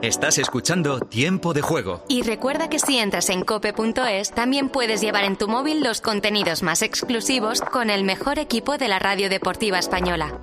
Estás escuchando Tiempo de Juego. Y recuerda que si entras en cope.es, también puedes llevar en tu móvil los contenidos más exclusivos con el mejor equipo de la radio deportiva española.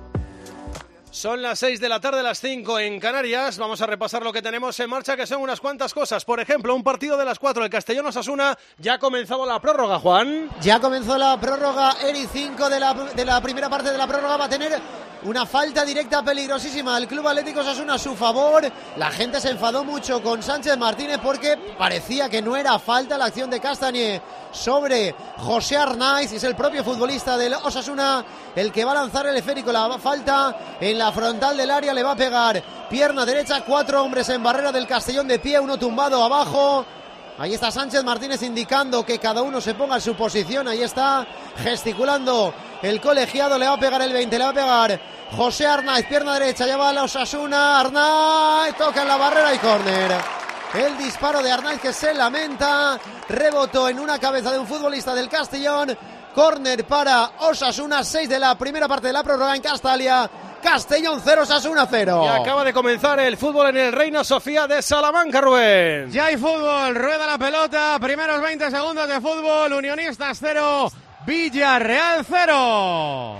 Son las 6 de la tarde, las 5 en Canarias. Vamos a repasar lo que tenemos en marcha, que son unas cuantas cosas. Por ejemplo, un partido de las 4, el Castellón-Osasuna. Ya ha comenzado la prórroga, Juan. Ya comenzó la prórroga. Eri 5 de la primera parte de la prórroga va a tener una falta directa peligrosísima al Club Atlético Osasuna a su favor. La gente se enfadó mucho con Sánchez Martínez porque parecía que no era falta la acción de Castañé sobre José Arnaiz. Es el propio futbolista del Osasuna el que va a lanzar el esférico. La falta en la frontal del área, le va a pegar pierna derecha. 4 hombres en barrera del Castellón de pie, uno tumbado abajo. Ahí está Sánchez Martínez indicando que cada uno se ponga en su posición. Ahí está gesticulando el colegiado. Le va a pegar el 20, le va a pegar José Arnaiz, pierna derecha, lleva a la Osasuna. Arnaiz toca en la barrera y córner. El disparo de Arnaiz que se lamenta. Rebotó en una cabeza de un futbolista del Castellón. Córner para Osasuna. 6 de la primera parte de la prórroga en Castalia. Castellón 0, Osasuna 0. Y acaba de comenzar el fútbol en el Reina Sofía de Salamanca, Rubén. Ya hay fútbol, rueda la pelota, primeros 20 segundos de fútbol. Unionistas 0, Villarreal 0.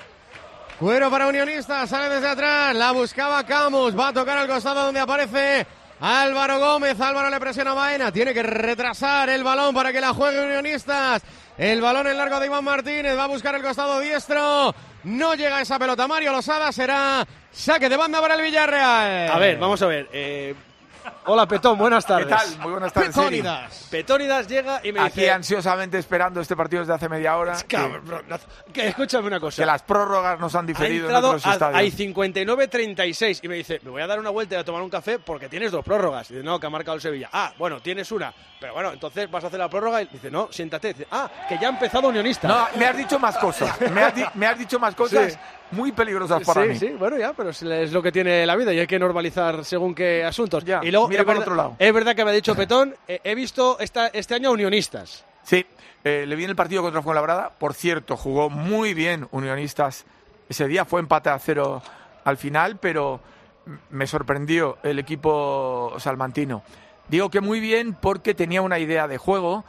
Cuero para Unionistas, sale desde atrás, la buscaba Camus, va a tocar al costado donde aparece Álvaro Gómez. Álvaro le presiona a Baena, tiene que retrasar el balón para que la juegue Unionistas. El balón en largo de Iván Martínez, va a buscar el costado diestro. No llega esa pelota. Mario Losada, será saque de banda para el Villarreal. A ver, vamos a ver. Hola, Petón, buenas tardes. ¿Qué tal? Muy buenas tardes. Petónidas llega y me aquí dice... ansiosamente esperando este partido desde hace media hora. Escúchame una cosa. Que las prórrogas nos han diferido en otros estadios. Hay 59-36 y me dice, me voy a dar una vuelta y a tomar un café porque tienes 2 prórrogas. Y dice, no, que ha marcado el Sevilla. Ah, bueno, tienes una. Pero bueno, entonces vas a hacer la prórroga y dice, no, siéntate. Dice, que ya ha empezado Unionista. No, me has dicho más cosas. me has dicho más cosas. Sí. Muy peligrosas para mí. Sí, bueno, ya, pero es lo que tiene la vida y hay que normalizar según qué asuntos. Ya, y luego, mira para otro lado. Es verdad que me ha dicho Petón, he visto este año a Unionistas. Sí, le vi en el partido contra Fuenlabrada. Por cierto, jugó muy bien Unionistas. Ese día fue empate a 0 al final, pero me sorprendió el equipo salmantino. Digo que muy bien porque tenía una idea de juego.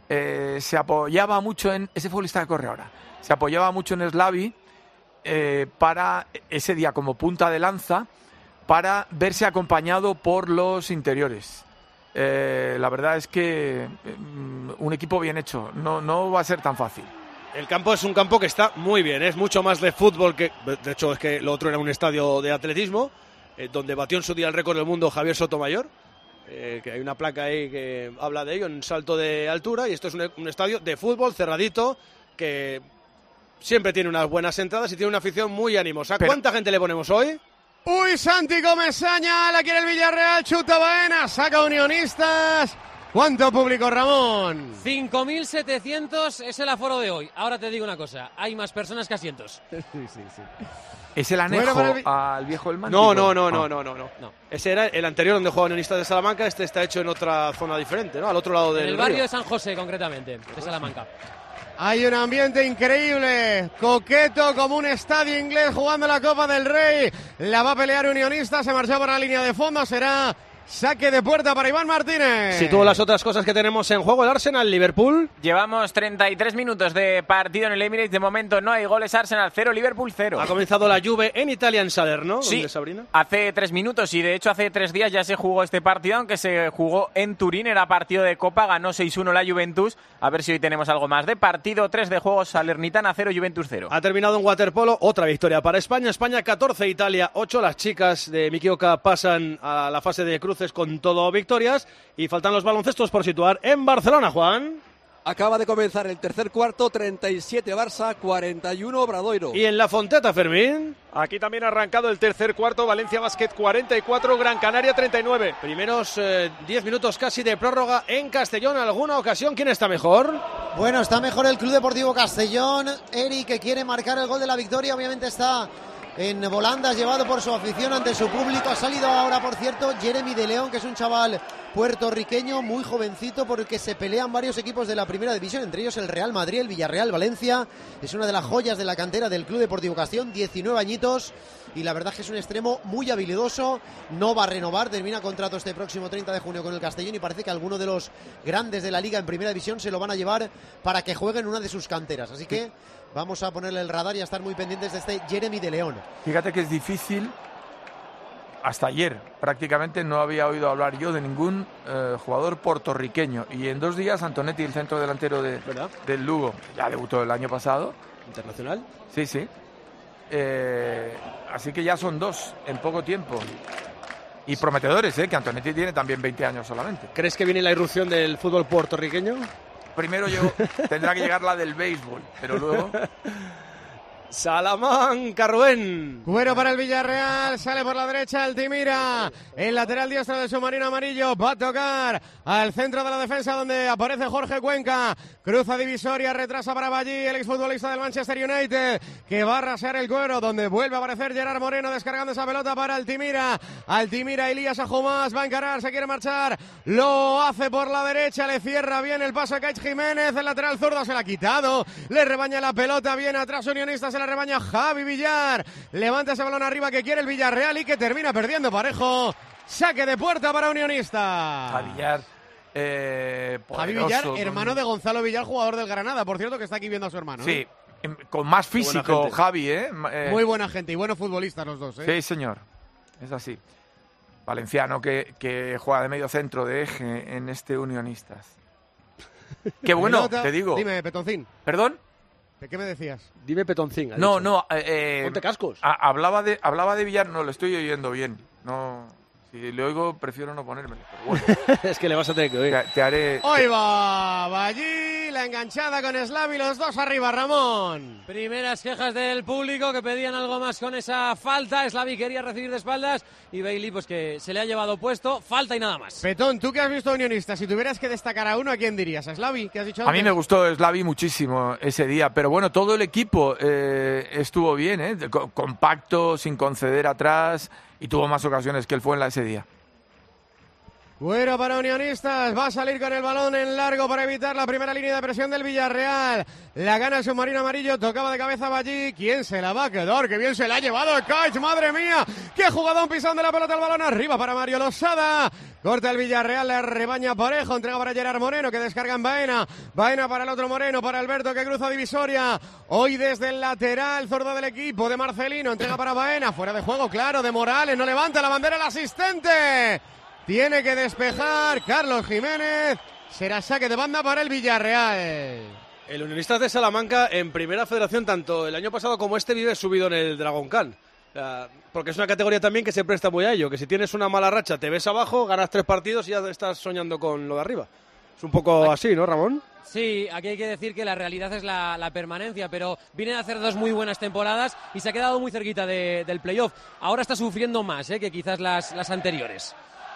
Se apoyaba mucho en... Ese futbolista que corre ahora. Se apoyaba mucho en Slavi. Para ese día como punta de lanza para verse acompañado por los interiores. La verdad es que un equipo bien hecho, no va a ser tan fácil. El campo es un campo que está muy bien, es mucho más de fútbol que... De hecho es que lo otro era un estadio de atletismo, donde batió en su día el récord del mundo Javier Sotomayor, que hay una placa ahí que habla de ello en salto de altura, y esto es un estadio de fútbol cerradito que... Siempre tiene unas buenas entradas y tiene una afición muy animosa. ¿Cuánta gente le ponemos hoy? Uy, Santi Comesaña, la quiere el Villarreal, chuta Baena, saca Unionistas. ¿Cuánto público, Ramón? 5.700 es el aforo de hoy. Ahora te digo una cosa, hay más personas que asientos. Sí. ¿Es el anejo al viejo del Mántico? No. Ese era el anterior donde jugaba Unionistas de Salamanca. Este está hecho en otra zona diferente, ¿no? Al otro lado del río. En el barrio de San José, concretamente, de Salamanca. Hay un ambiente increíble, coqueto como un estadio inglés jugando la Copa del Rey. La va a pelear Unionista, se marchó por la línea de fondo, será saque de puerta para Iván Martínez. Sitúo las otras cosas que tenemos en juego. El Arsenal-Liverpool. Llevamos 33 minutos de partido en el Emirates. De momento no hay goles. Arsenal 0, Liverpool 0. Ha comenzado la Juve en Italia, en Salerno. Sí, ¿Dónde, Sabrina? hace 3 minutos y de hecho hace 3 días ya se jugó este partido, aunque se jugó en Turín. Era partido de Copa, ganó 6-1 la Juventus. A ver si hoy tenemos algo más de partido. 3 de juego, Salernitana 0, Juventus 0. Ha terminado en waterpolo, otra victoria para España. España 14, Italia 8. Las chicas de Miki Oka pasan a la fase de cruces con todo victorias y faltan los baloncestos por situar en Barcelona, Juan. Acaba de comenzar el tercer cuarto, 37 Barça, 41 Obradoiro. Y en la Fonteta, Fermín. Aquí también ha arrancado el tercer cuarto, Valencia Basket 44, Gran Canaria 39. Primeros 10 minutos casi de prórroga en Castellón. ¿Alguna ocasión quién está mejor? Bueno, está mejor el Club Deportivo Castellón. Eri, que quiere marcar el gol de la victoria, obviamente está en volandas, llevado por su afición ante su público. Ha salido ahora, por cierto, Jeremy de León, que es un chaval puertorriqueño muy jovencito, porque se pelean varios equipos de la primera división, entre ellos el Real Madrid, el Villarreal, Valencia. Es una de las joyas de la cantera del Club Deportivo Castellón, 19 añitos, y la verdad es que es un extremo muy habilidoso. No va a renovar, termina contrato este próximo 30 de junio con el Castellón, y parece que alguno de los grandes de la liga en primera división se lo van a llevar para que juegue en una de sus canteras. Así que vamos a ponerle el radar y a estar muy pendientes de este Jeremy de León. Fíjate que es difícil. Hasta ayer prácticamente no había oído hablar yo de ningún jugador puertorriqueño. Y en 2 días Antonetti, el centro delantero del Lugo, ya debutó el año pasado. ¿Internacional? Sí, sí. Así que ya son 2 en poco tiempo. Y prometedores, que Antonetti tiene también 20 años solamente. ¿Crees que viene la irrupción del fútbol puertorriqueño? Primero tendrá que llegar la del béisbol, pero luego... Salamanca, Rubén. Cuero para el Villarreal, sale por la derecha Altimira, el lateral diestro del submarino amarillo, va a tocar al centro de la defensa donde aparece Jorge Cuenca, cruza divisoria, retrasa para Ballí, el exfutbolista del Manchester United, que va a rasear el Cuero, donde vuelve a aparecer Gerard Moreno descargando esa pelota para Altimira, Elías Ajumás, va a encarar, se quiere marchar, lo hace por la derecha, le cierra bien el paso a Caich Jiménez, el lateral zurdo se la ha quitado, le rebaña la pelota, bien atrás Unionistas, se la rebaña Javi Villar, levanta ese balón arriba que quiere el Villarreal y que termina perdiendo parejo. Saque de puerta para Unionistas. Javi Villar, Javi Villar, hermano de Gonzalo Villar, jugador del Granada, por cierto, que está aquí viendo a su hermano. Sí, con más físico Javi, muy buena gente y buenos futbolistas los dos, Sí, señor, es así. Valenciano que juega de medio centro, de eje en este Unionistas. Qué bueno, pelota, te digo. Dime, Petoncín. ¿Perdón? ¿De qué me decías? Dime Petoncín. No, ponte cascos. Hablaba de Villar, no lo estoy oyendo bien. No, si le oigo prefiero no ponérmelo. Pero bueno. Es que le vas a tener que oír. Te haré. Hoy va allí la enganchada con Slavi, los dos arriba, Ramón. Primeras quejas del público que pedían algo más con esa falta. Slavi quería recibir de espaldas y Bailey pues que se le ha llevado puesto. Falta y nada más. Petón, tú que has visto Unionistas, si tuvieras que destacar a uno, ¿a quién dirías? ¿A Slavi? ¿Qué has dicho antes? A mí me gustó Slavi muchísimo ese día, pero bueno, todo el equipo estuvo bien, compacto, sin conceder atrás y tuvo más ocasiones que el Fuenla ese día. Cuero para Unionistas, va a salir con el balón en largo para evitar la primera línea de presión del Villarreal. La gana el submarino amarillo, tocaba de cabeza Ballí. ¿Quién se la va a quedar? ¡Qué bien se la ha llevado el Caich! ¡Madre mía! ¡Qué jugadón pisando la pelota! El balón arriba para Mario Losada. Corta el Villarreal, le rebaña Parejo, entrega para Gerard Moreno, que descarga en Baena. Baena para el otro Moreno, para Alberto, que cruza divisoria. Hoy desde el lateral, zurdo del equipo de Marcelino, entrega para Baena. Fuera de juego, claro, de Morales, no levanta la bandera el asistente. Tiene que despejar Carlos Jiménez. Será saque de banda para el Villarreal. El Unionistas de Salamanca en primera federación, tanto el año pasado como este, vive subido en el Dragon Khan. Porque es una categoría también que se presta muy a ello. Que si tienes una mala racha, te ves abajo, ganas 3 partidos y ya estás soñando con lo de arriba. Es un poco así, ¿no, Ramón? Sí, aquí hay que decir que la realidad es la permanencia, pero vienen a hacer 2 muy buenas temporadas y se ha quedado muy cerquita del playoff. Ahora está sufriendo más que quizás las anteriores.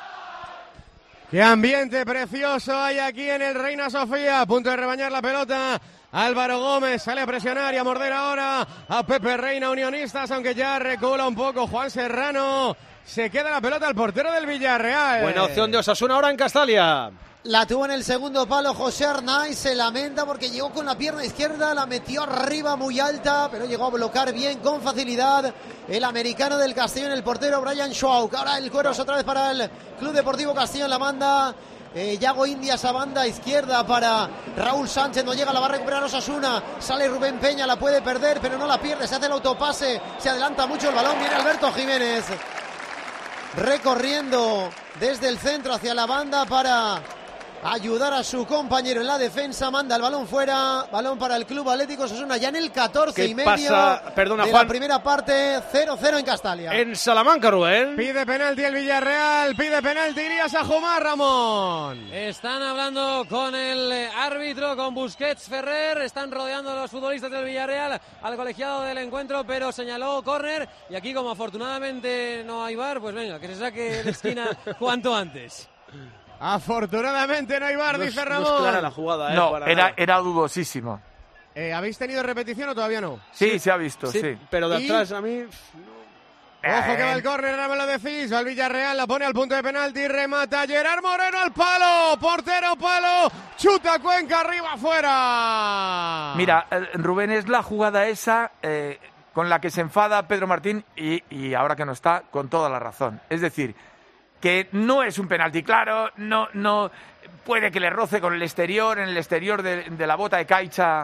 ¡Qué ambiente precioso hay aquí en el Reina Sofía! A punto de rebañar la pelota. Álvaro Gómez sale a presionar y a morder ahora a Pepe Reina, Unionistas, aunque ya recula un poco Juan Serrano. Se queda la pelota al portero del Villarreal. Buena opción de Osasuna ahora en Castalia. La tuvo en el segundo palo José Arnaiz, se lamenta porque llegó con la pierna izquierda, la metió arriba muy alta, pero llegó a bloquear bien, con facilidad, el americano del Castellón, el portero Brian Schwauk. Ahora el cuero es otra vez para el Club Deportivo Castellón, la manda Yago Indias a banda izquierda para Raúl Sánchez, no llega, la va a recuperar Osasuna, sale Rubén Peña, la puede perder, pero no la pierde, se hace el autopase, se adelanta mucho el balón, viene Alberto Jiménez, recorriendo desde el centro hacia la banda para ayudar a su compañero en la defensa, manda el balón fuera, balón para el Club Atlético Osasuna, ya en el 14 y medio de la primera parte, 0-0 en Castalia. En Salamanca, Rubén. Pide penalti el Villarreal, pide penalti Irías Ajumás, Ramón. Están hablando con el árbitro, con Busquets, Ferrer, están rodeando a los futbolistas del Villarreal, al colegiado del encuentro, pero señaló córner, y aquí como afortunadamente no hay VAR, pues venga, que se saque de esquina cuanto antes. Afortunadamente no hay VAR, dice Ramón. No es clara la jugada, no, era dudosísimo. ¿Habéis tenido repetición o todavía no? Sí, se ha visto, sí. Pero de atrás a mí... Ojo que va el córner, ahora me lo decís. Va el Villarreal, la pone al punto de penalti, remata Gerard Moreno al palo. Portero, palo. Chuta Cuenca, arriba, afuera. Mira, Rubén, es la jugada esa con la que se enfada Pedro Martín y ahora que no está, con toda la razón. Es decir, que no es un penalti claro, no puede que le roce con el exterior, en el exterior de la bota de Caixa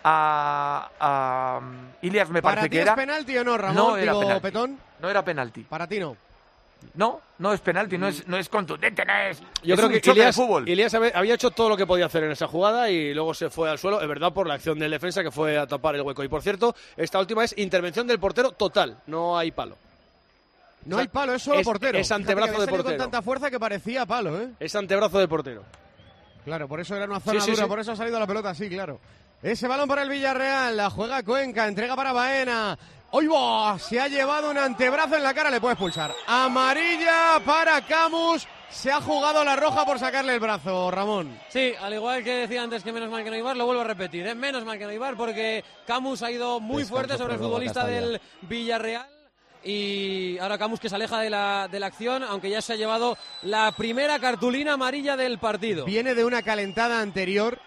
a Ilias, me parece que era. ¿Para ti es penalti o no, Ramón? No era penalti. Petón. No era penalti. Para ti no. No es penalti, no es contundente, no es. Yo es creo un que Ilias había hecho todo lo que podía hacer en esa jugada y luego se fue al suelo, es verdad, por la acción del defensa que fue a tapar el hueco. Y por cierto, esta última es intervención del portero total, no hay palo. No hay palo, es solo portero. Es antebrazo de portero. Con tanta fuerza que parecía palo, ¿eh? Es antebrazo de portero. Claro, por eso era una zona dura, por eso ha salido la pelota así, claro. Ese balón para el Villarreal, la juega Cuenca, entrega para Baena. ¡Oy, va! Se ha llevado un antebrazo en la cara, le puede expulsar. Amarilla para Camus. Se ha jugado la roja por sacarle el brazo, Ramón. Sí, al igual que decía antes que menos mal que no Ibar, lo vuelvo a repetir, ¿eh? Menos mal que no Ibar porque Camus ha ido muy fuerte sobre el futbolista del Villarreal. Y ahora Camus que se aleja de la acción, aunque ya se ha llevado la primera cartulina amarilla del partido. Viene de una calentada anterior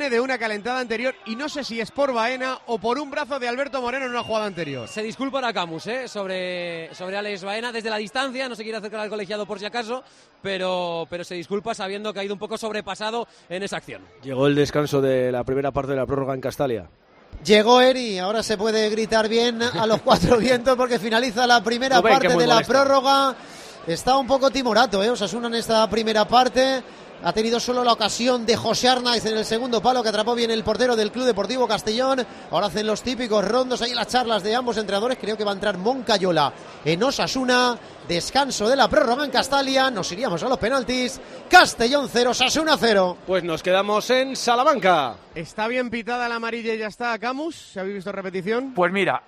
y no sé si es por Baena o por un brazo de Alberto Moreno en una jugada anterior. Se disculpa a Camus sobre Alex Baena desde la distancia, no se quiere acercar al colegiado por si acaso, pero se disculpa sabiendo que ha ido un poco sobrepasado en esa acción. Llegó el descanso de la primera parte de la prórroga en Castalia. Llegó Eri, ahora se puede gritar bien a los cuatro vientos porque finaliza la primera parte de la prórroga. Está un poco timorato, Osasuna en esta primera parte. Ha tenido solo la ocasión de José Arnaiz en el segundo palo que atrapó bien el portero del Club Deportivo Castellón. Ahora hacen los típicos rondos ahí las charlas de ambos entrenadores. Creo que va a entrar Moncayola en Osasuna. Descanso de la prórroga en Castalia. Nos iríamos a los penaltis. Castellón 0, Osasuna 0. Pues nos quedamos en Salamanca. ¿Está bien pitada la amarilla y ya está Camus? ¿Se habéis visto repetición? Pues mira,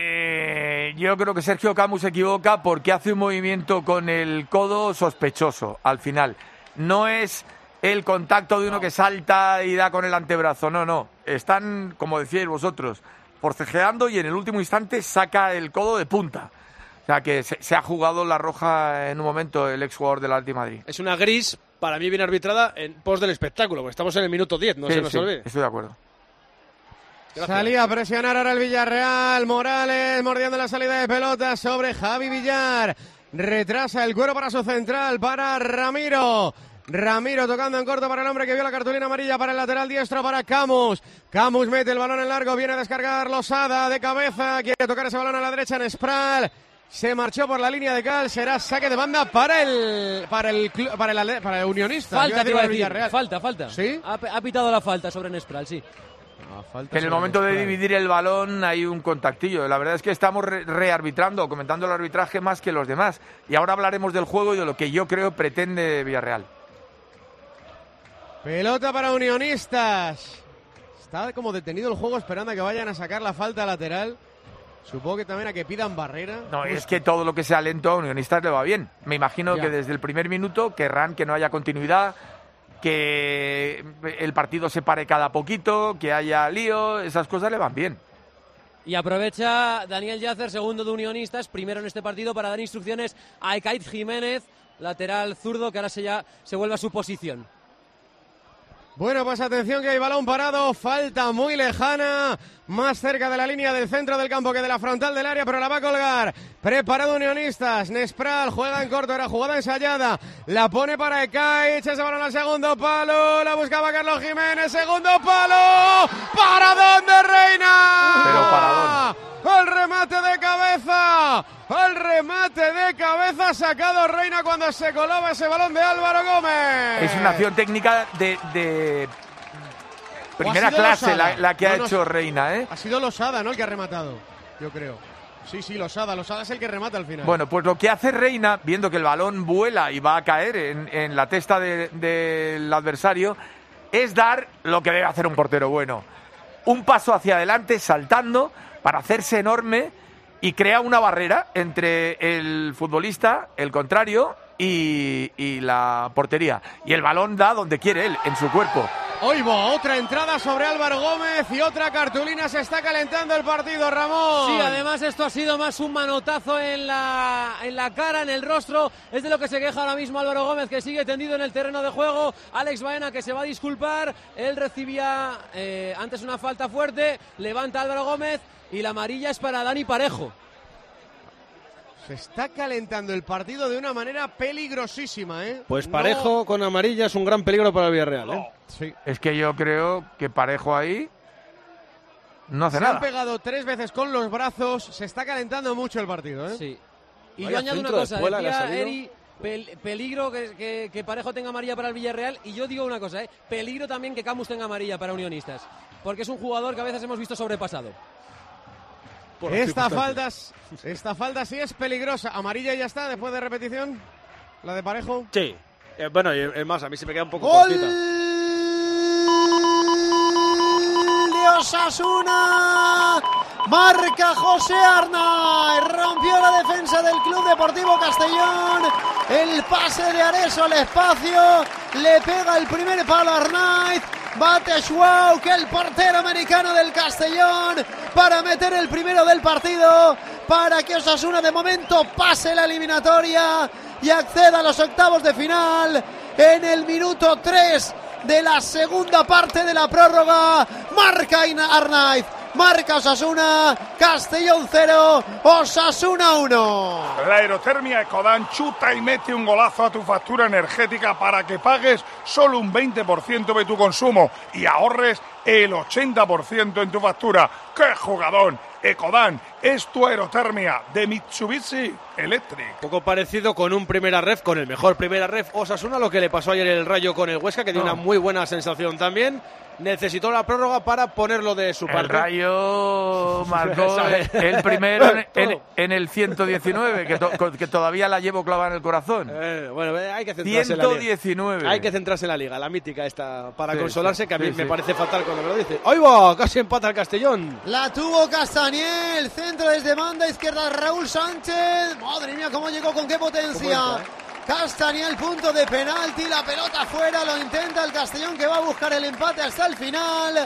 yo creo que Sergio Camus se equivoca porque hace un movimiento con el codo sospechoso al final. No es el contacto de uno que salta y da con el antebrazo, no. Están, como decíais vosotros, forcejeando y en el último instante saca el codo de punta. O sea que se ha jugado la roja en un momento el exjugador del Atlético de Madrid. Es una gris, para mí bien arbitrada, en pos del espectáculo, porque estamos en el minuto 10, no se nos olvide. Estoy de acuerdo. Gracias. Salía a presionar ahora el Villarreal. Morales mordiendo la salida de pelota sobre Javi Villar. Retrasa el cuero para su central, para Ramiro. Ramiro tocando en corto para el hombre que vio la cartulina amarilla para el lateral diestro para Camus. Camus mete el balón en largo, viene a descargar Losada de cabeza. Quiere tocar ese balón a la derecha en Spral. Se marchó por la línea de cal, será saque de banda para el Unionista. Falta, Villarreal. Falta. ¿Sí? Ha pitado la falta sobre Nespral, sí. En el momento de dividir el balón hay un contactillo. La verdad es que estamos rearbitrando, comentando el arbitraje más que los demás. Y ahora hablaremos del juego y de lo que yo creo pretende Villarreal. Pelota para Unionistas. Está como detenido el juego esperando a que vayan a sacar la falta lateral. Supongo que también a que pidan barrera. No, es que todo lo que sea lento a Unionistas le va bien. Me imagino que desde el primer minuto querrán que no haya continuidad, que el partido se pare cada poquito, que haya lío, esas cosas le van bien. Y aprovecha Daniel Yacer, segundo de Unionistas, primero en este partido para dar instrucciones a Ekait Jiménez, lateral zurdo, que ahora se vuelve a su posición. Bueno, pues atención que hay balón parado, falta muy lejana, más cerca de la línea del centro del campo que de la frontal del área, pero la va a colgar. Preparado Unionistas, Nespral juega en corto, era jugada ensayada, la pone para Ekait, ese balón al segundo palo, la buscaba Carlos Jiménez, segundo palo, ¿para dónde, Reina? Pero ¿para dónde? El remate de cabeza sacado Reina cuando se colaba ese balón de Álvaro Gómez. Es una acción técnica de primera clase la que ha hecho Reina, ¿eh? Ha sido Losada, ¿no?, el que ha rematado, yo creo. Sí, Losada es el que remata al final. Bueno, pues lo que hace Reina, viendo que el balón vuela y va a caer en la testa del adversario, es dar lo que debe hacer un portero bueno. Un paso hacia adelante, saltando, para hacerse enorme y crea una barrera entre el futbolista, el contrario, y la portería. Y el balón da donde quiere él, en su cuerpo. Oigo, otra entrada sobre Álvaro Gómez y otra cartulina. Se está calentando el partido, Ramón. Sí, además esto ha sido más un manotazo en la cara, en el rostro. Es de lo que se queja ahora mismo Álvaro Gómez, que sigue tendido en el terreno de juego. Alex Baena, que se va a disculpar. Él recibía antes una falta fuerte. Levanta Álvaro Gómez y la amarilla es para Dani Parejo. Se está calentando el partido de una manera peligrosísima, ¿eh? Pues Parejo con amarilla es un gran peligro para el Villarreal, ¿eh? Sí. Es que yo creo que Parejo ahí no hace nada. Se han pegado 3 veces con los brazos. Se está calentando mucho el partido, ¿eh? Sí. Y yo añado una cosa, decía Eri, peligro que Parejo tenga amarilla para el Villarreal, y yo digo una cosa, peligro también que Camus tenga amarilla para Unionistas, porque es un jugador que a veces hemos visto sobrepasado. Esta falta sí es peligrosa. Amarilla y ya está, después de repetición. La de Parejo. Sí. Bueno, es más, a mí se me queda un poco ¡Gol cortita. de Osasuna! Marca José Arnaiz. Rompió la defensa del Club Deportivo Castellón. El pase de Areso al espacio. Le pega el primer palo a Arnaiz. Bate Schwau, que el portero americano del Castellón, para meter el primero del partido, para que Osasuna de momento pase la eliminatoria y acceda a los octavos de final en el minuto 3 de la segunda parte de la prórroga. Marca Arnaiz, marca Osasuna, Castellón 0, Osasuna 1. La aerotermia Ecodan chuta y mete un golazo a tu factura energética para que pagues solo un 20% de tu consumo y ahorres el 80% en tu factura. ¡Qué jugadón! Ecodan es tu aerotermia de Mitsubishi Electric. Poco parecido con un primera ref, con el mejor primera ref Osasuna, lo que le pasó ayer el Rayo con el Huesca, que dio una muy buena sensación también. Necesitó la prórroga para ponerlo de su parte. El Rayo marcó el primero en el 119, que todavía la llevo clavada en el corazón. Bueno, hay que centrarse 119. en la liga. Hay que centrarse en la liga, la mítica esta, para consolarse, que a mí me parece fatal cuando me lo dice. ¡Ahí va! Casi empata el Castellón. La tuvo Castañel, centro desde banda izquierda, Raúl Sánchez. Madre mía, cómo llegó, con qué potencia. Castañel, punto de penalti, la pelota fuera, lo intenta el Castellón, que va a buscar el empate hasta el final.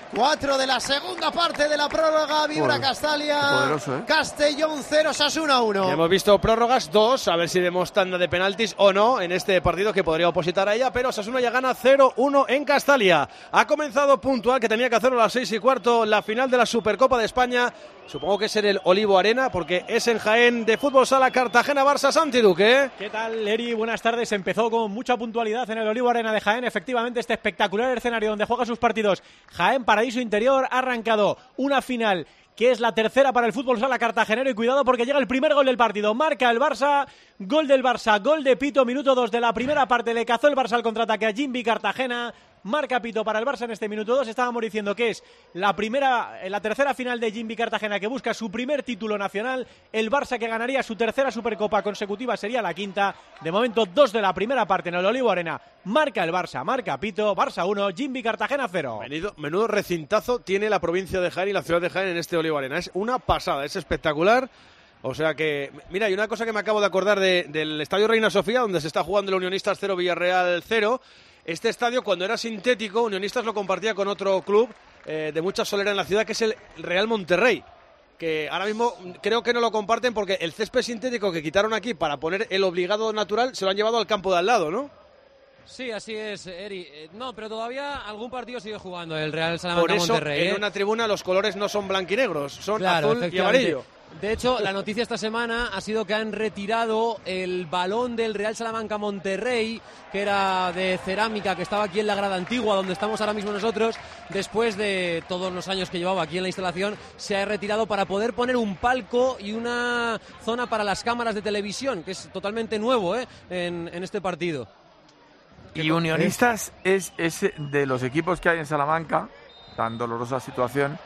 4 de la segunda parte de la prórroga, vibra Castalia. Poderoso, ¿eh? Castellón 0, Osasuna 1. Ya hemos visto prórrogas 2, a ver si vemos tanda de penaltis o no en este partido, que podría opositar a ella, pero Osasuna ya gana 0-1 en Castalia. Ha comenzado puntual, que tenía que hacerlo a las 6:15, la final de la Supercopa de España. Supongo que es en el Olivo Arena, porque es en Jaén, de Fútbol Sala Cartagena-Barça. Santi Duque. ¿Qué tal, Eri? Buenas tardes. Empezó con mucha puntualidad en el Olivo Arena de Jaén. Efectivamente, este espectacular escenario donde juega sus partidos Jaén Paraíso Interior ha arrancado una final que es la tercera para el Fútbol Sala Cartagenero, y cuidado porque llega el primer gol del partido. Marca el Barça, gol del Barça, gol de Pito, minuto 2 de la primera parte. Le cazó el Barça al contraataque a Jimby Cartagena. Marca Pito para el Barça en este minuto 2. Estábamos diciendo que es la tercera final de Jimby Cartagena, que busca su primer título nacional. El Barça, que ganaría su tercera Supercopa consecutiva, sería la quinta. De momento, 2 de la primera parte en el Olivo Arena. Marca el Barça, marca Pito. Barça 1, Jimby Cartagena 0. Menudo recintazo tiene la provincia de Jaén y la ciudad de Jaén en este Olivo Arena. Es una pasada, es espectacular. O sea que, mira, hay una cosa que me acabo de acordar del Estadio Reina Sofía, donde se está jugando el Unionistas 0, Villarreal 0. Este estadio, cuando era sintético, Unionistas lo compartía con otro club de mucha solera en la ciudad, que es el Real Monterrey, que ahora mismo creo que no lo comparten porque el césped sintético que quitaron aquí para poner el obligado natural se lo han llevado al campo de al lado, ¿no? Sí, así es, Eri. No, pero todavía algún partido sigue jugando el Real Salamanca Monterrey. Por eso, Monterrey, en una tribuna los colores no son blanquinegros, son claro, azul y amarillo. De hecho, la noticia esta semana ha sido que han retirado el balón del Real Salamanca Monterrey, que era de cerámica, que estaba aquí en la grada antigua, donde estamos ahora mismo nosotros. Después de todos los años que llevaba aquí en la instalación, se ha retirado para poder poner un palco y una zona para las cámaras de televisión, que es totalmente nuevo en este partido. Y Unionistas es de los equipos que hay en Salamanca, tan dolorosa situación,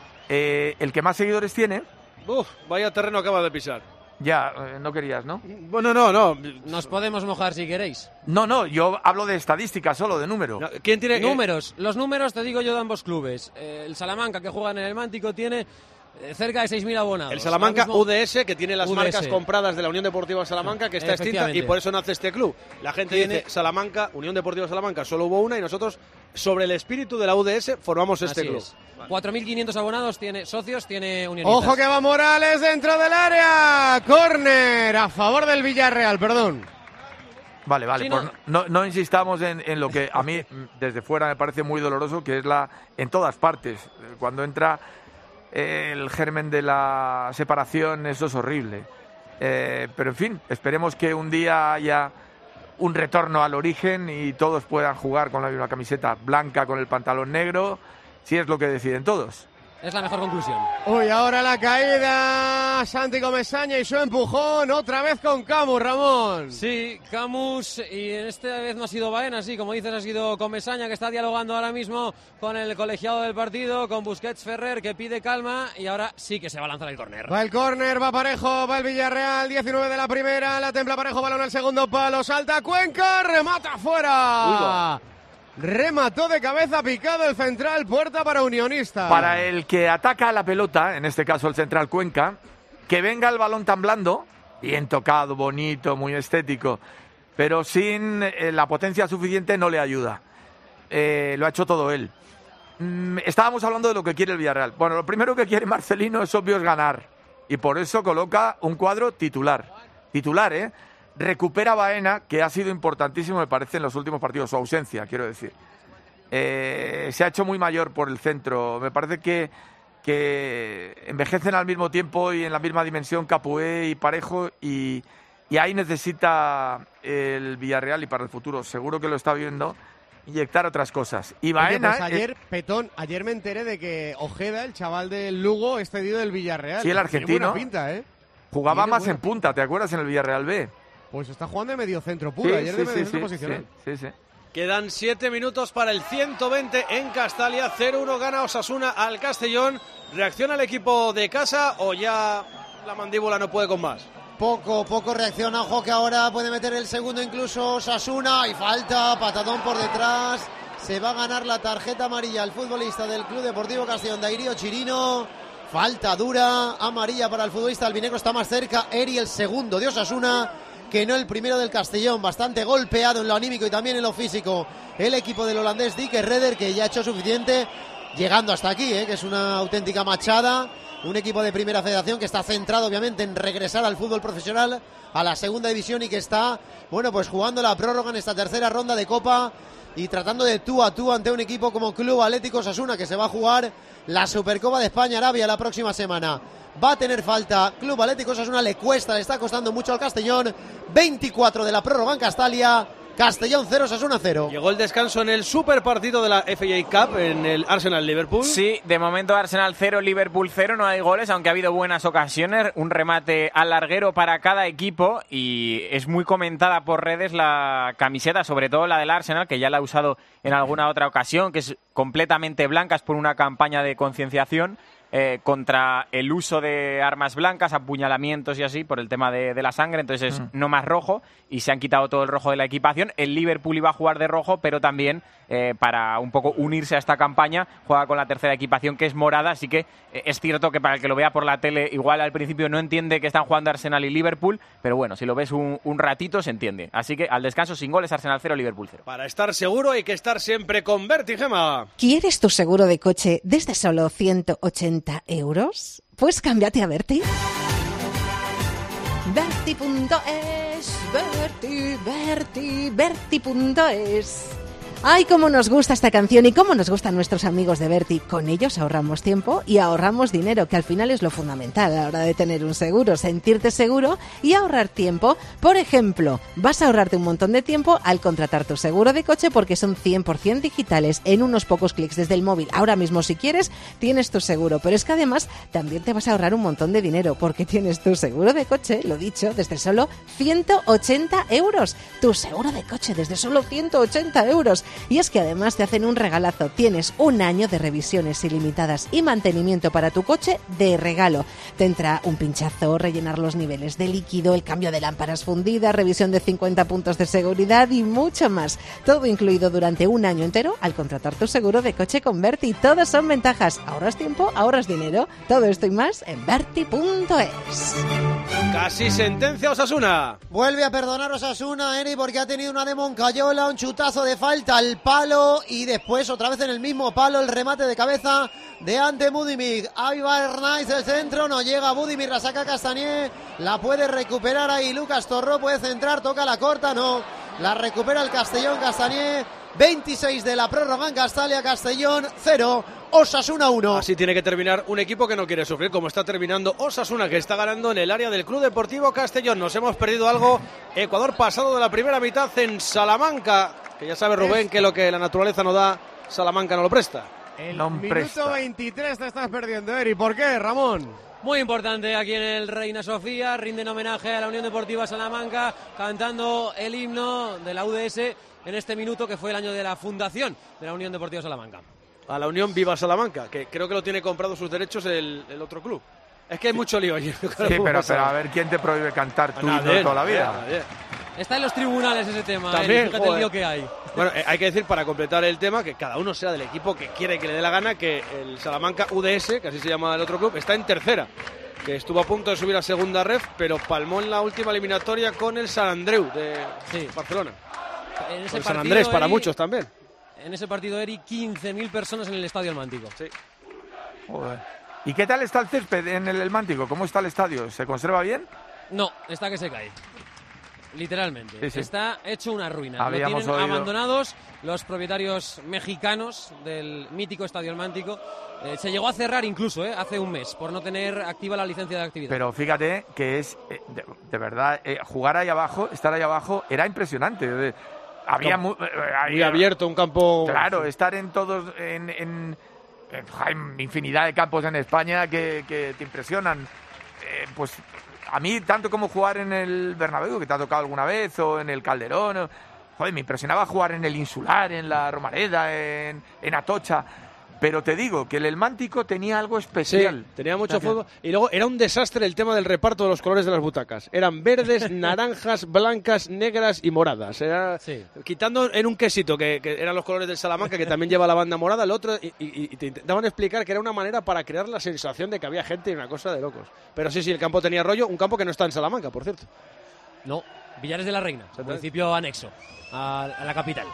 el que más seguidores tiene. Vaya terreno acaba de pisar. Ya, no querías, ¿no? Bueno, no. Nos podemos mojar si queréis. No, yo hablo de estadísticas solo, de número. No, ¿quién tiene números? Los números te digo yo de ambos clubes. El Salamanca, que juega en el Mántico, tiene cerca de 6.000 abonados. El Salamanca Ahora mismo, UDS, que tiene las UDS. marcas compradas de la Unión Deportiva Salamanca, que está extinta, y por eso nace este club. La gente dice Salamanca, Unión Deportiva Salamanca, solo hubo una, y nosotros, sobre el espíritu de la UDS, formamos este Así club. es. 4.500 abonados, tiene socios, tiene Unionistas. Ojo que va Morales dentro del área. Córner a favor del Villarreal, perdón. Vale, Sí, pues no insistamos en lo que a mí desde fuera me parece muy doloroso, que es en todas partes. Cuando entra el germen de la separación, eso es horrible. Pero en fin, esperemos que un día haya un retorno al origen y todos puedan jugar con la misma camiseta blanca con el pantalón negro, si es lo que deciden todos. Es la mejor conclusión. Uy, ahora la caída, Santi Comesaña y su empujón, otra vez con Camus, Ramón. Sí, Camus, y esta vez no ha sido Baena, sí, como dices, ha sido Comesaña, que está dialogando ahora mismo con el colegiado del partido, con Busquets Ferrer, que pide calma, y ahora sí que se va a lanzar el córner. Va el córner, va Parejo, va el Villarreal, 19 de la primera, la templa Parejo, balón al segundo palo, salta Cuenca, remata fuera. Remató de cabeza picado el central, puerta para Unionistas. Para el que ataca la pelota, en este caso el central Cuenca, que venga el balón tan blando, bien tocado, bonito, muy estético, pero sin la potencia suficiente no le ayuda. Lo ha hecho todo él. Estábamos hablando de lo que quiere el Villarreal. Bueno, lo primero que quiere Marcelino es obvio es ganar, y por eso coloca un cuadro titular. Titular, recupera Baena, que ha sido importantísimo, me parece, en los últimos partidos, su ausencia, quiero decir. Se ha hecho muy mayor por el centro. Me parece que envejecen al mismo tiempo y en la misma dimensión Capué y Parejo, y ahí necesita el Villarreal, y para el futuro, seguro que lo está viendo, inyectar otras cosas. Y Baena... Oye, pues ayer, Petón, ayer me enteré de que Ojeda, el chaval del Lugo, es cedido del Villarreal. Sí, el argentino. Tiene buena pinta, Jugaba Tiene más buena en punta, ¿te acuerdas? En el Villarreal B. Pues está jugando de medio centro puro, ayer de medio centro posicional. Sí. Quedan 7 minutos para el 120 en Castalia. 0-1 gana Osasuna al Castellón. ¿Reacciona el equipo de casa o ya la mandíbula no puede con más? Poco reacciona. Ojo que ahora puede meter el segundo incluso Osasuna. Y falta, patadón por detrás. Se va a ganar la tarjeta amarilla al futbolista del Club Deportivo Castellón, Dairío Chirino. Falta dura, amarilla para el futbolista albinegro. Está más cerca Eri, el segundo de Osasuna, que no el primero del Castellón. Bastante golpeado en lo anímico y también en lo físico el equipo del holandés Dick Redder, que ya ha hecho suficiente llegando hasta aquí, que es una auténtica machada. Un equipo de primera federación que está centrado obviamente en regresar al fútbol profesional, a la segunda división, y que está, bueno, pues jugando la prórroga en esta tercera ronda de Copa y tratando de tú a tú ante un equipo como Club Atlético Osasuna, que se va a jugar la Supercopa de España-Arabia la próxima semana. Va a tener falta Club Atlético Osasuna, le está costando mucho al Castellón. 24 de la prórroga en Castalia. Castellón 0, Osasuna 0. Llegó el descanso en el super partido de la FA Cup en el Arsenal-Liverpool. Sí, de momento Arsenal 0, Liverpool 0, no hay goles, aunque ha habido buenas ocasiones, un remate al larguero para cada equipo, y es muy comentada por redes la camiseta, sobre todo la del Arsenal, que ya la ha usado en alguna otra ocasión, que es completamente blanca, es por una campaña de concienciación contra el uso de armas blancas, apuñalamientos y así, por el tema de la sangre. Entonces es no más rojo, y se han quitado todo el rojo de la equipación. El Liverpool iba a jugar de rojo, pero también para un poco unirse a esta campaña juega con la tercera equipación, que es morada. Así que es cierto que para el que lo vea por la tele igual al principio no entiende que están jugando Arsenal y Liverpool, pero bueno, si lo ves un ratito se entiende. Así que al descanso sin goles, Arsenal 0, Liverpool 0. Para estar seguro hay que estar siempre con Berti, Gema. ¿Quieres tu seguro de coche desde solo 180 euros? Pues cámbiate a Berti. Berti.es, Berti.es. Ay, cómo nos gusta esta canción y cómo nos gustan nuestros amigos de Berti. Con ellos ahorramos tiempo y ahorramos dinero, que al final es lo fundamental a la hora de tener un seguro, sentirte seguro y ahorrar tiempo. Por ejemplo, vas a ahorrarte un montón de tiempo al contratar tu seguro de coche, porque son 100% digitales, en unos pocos clics desde el móvil. Ahora mismo, si quieres, tienes tu seguro, pero es que además también te vas a ahorrar un montón de dinero, porque tienes tu seguro de coche, lo dicho, desde solo 180 euros. Tu seguro de coche desde solo 180 euros. Y es que además te hacen un regalazo. Tienes un año de revisiones ilimitadas y mantenimiento para tu coche de regalo. Te entra un pinchazo, rellenar los niveles de líquido, el cambio de lámparas fundidas, revisión de 50 puntos de seguridad y mucho más. Todo incluido durante un año entero al contratar tu seguro de coche con Berti. Todas son ventajas. Ahorras tiempo, ahorras dinero. Todo esto y más en berti.es. Casi sentencia Osasuna. Vuelve a perdonar Osasuna, Eri, porque ha tenido una de Moncayola, un chutazo de falta al palo y después otra vez en el mismo palo el remate de cabeza de Ante Budimir. Ahí va Hernández el centro, no llega Budimir, la saca Castanier, la puede recuperar ahí Lucas Torró, puede centrar, toca la corta, no, la recupera el Castellón Castanier. 26 de la prórroga en Castalia, Castellón 0, Osasuna 1. Así tiene que terminar un equipo que no quiere sufrir, como está terminando Osasuna, que está ganando en el área del Club Deportivo Castellón. Nos hemos perdido algo. Ecuador pasado de la primera mitad en Salamanca, que ya sabe Rubén que lo que la naturaleza no da, Salamanca no lo presta. El no minuto presta. 23 te estás perdiendo, Eri. ¿Por qué, Ramón? Muy importante aquí en el Reina Sofía, rinden homenaje a la Unión Deportiva Salamanca, cantando el himno de la UDS en este minuto que fue el año de la fundación de la Unión Deportiva Salamanca. A la Unión Viva Salamanca, que creo que lo tiene comprado sus derechos el otro club. Es que hay mucho lío allí. Sí, pero a ver, ¿quién te prohíbe cantar tu himno toda la vida? Nadie. Está en los tribunales ese tema, También, fíjate el lío que hay. Bueno, hay que decir, para completar el tema, que cada uno sea del equipo que quiere, que le dé la gana, que el Salamanca UDS, que así se llama el otro club, está en tercera, que estuvo a punto de subir a segunda ref, pero palmó en la última eliminatoria con el San Andreu de Barcelona. En ese el partido, San Andrés, para Eri, muchos también. En ese partido, Eri, 15.000 personas en el Estadio El Mántico. Sí. Joder. ¿Y qué tal está el césped en el Mántico? ¿Cómo está el estadio? ¿Se conserva bien? No, está que se cae. Literalmente. Sí, sí. Está hecho una ruina. Habíamos Lo tienen oído. abandonados los propietarios mexicanos del mítico Estadio El Mántico. Se llegó a cerrar incluso hace un mes por no tener activa la licencia de actividad. Pero fíjate que es, de verdad, jugar ahí abajo, estar ahí abajo, era impresionante. Había muy abierto, un campo. Claro, estar en todos, en infinidad de campos en España que te impresionan. Pues a mí, tanto como jugar en el Bernabéu, que te ha tocado alguna vez, o en el Calderón, joder, me impresionaba jugar en el Insular, en la Romareda, en Atocha. Pero te digo que el Mántico tenía algo especial. Sí, tenía mucho fútbol. Y luego era un desastre el tema del reparto de los colores de las butacas. Eran verdes, naranjas, blancas, negras y moradas. Quitando en un quesito, que eran los colores del Salamanca, que también lleva la banda morada, el otro, y te intentaban explicar que era una manera para crear la sensación de que había gente y una cosa de locos. Pero sí, el campo tenía rollo, un campo que no está en Salamanca, por cierto. No, Villares de la Reina, municipio anexo a la capital.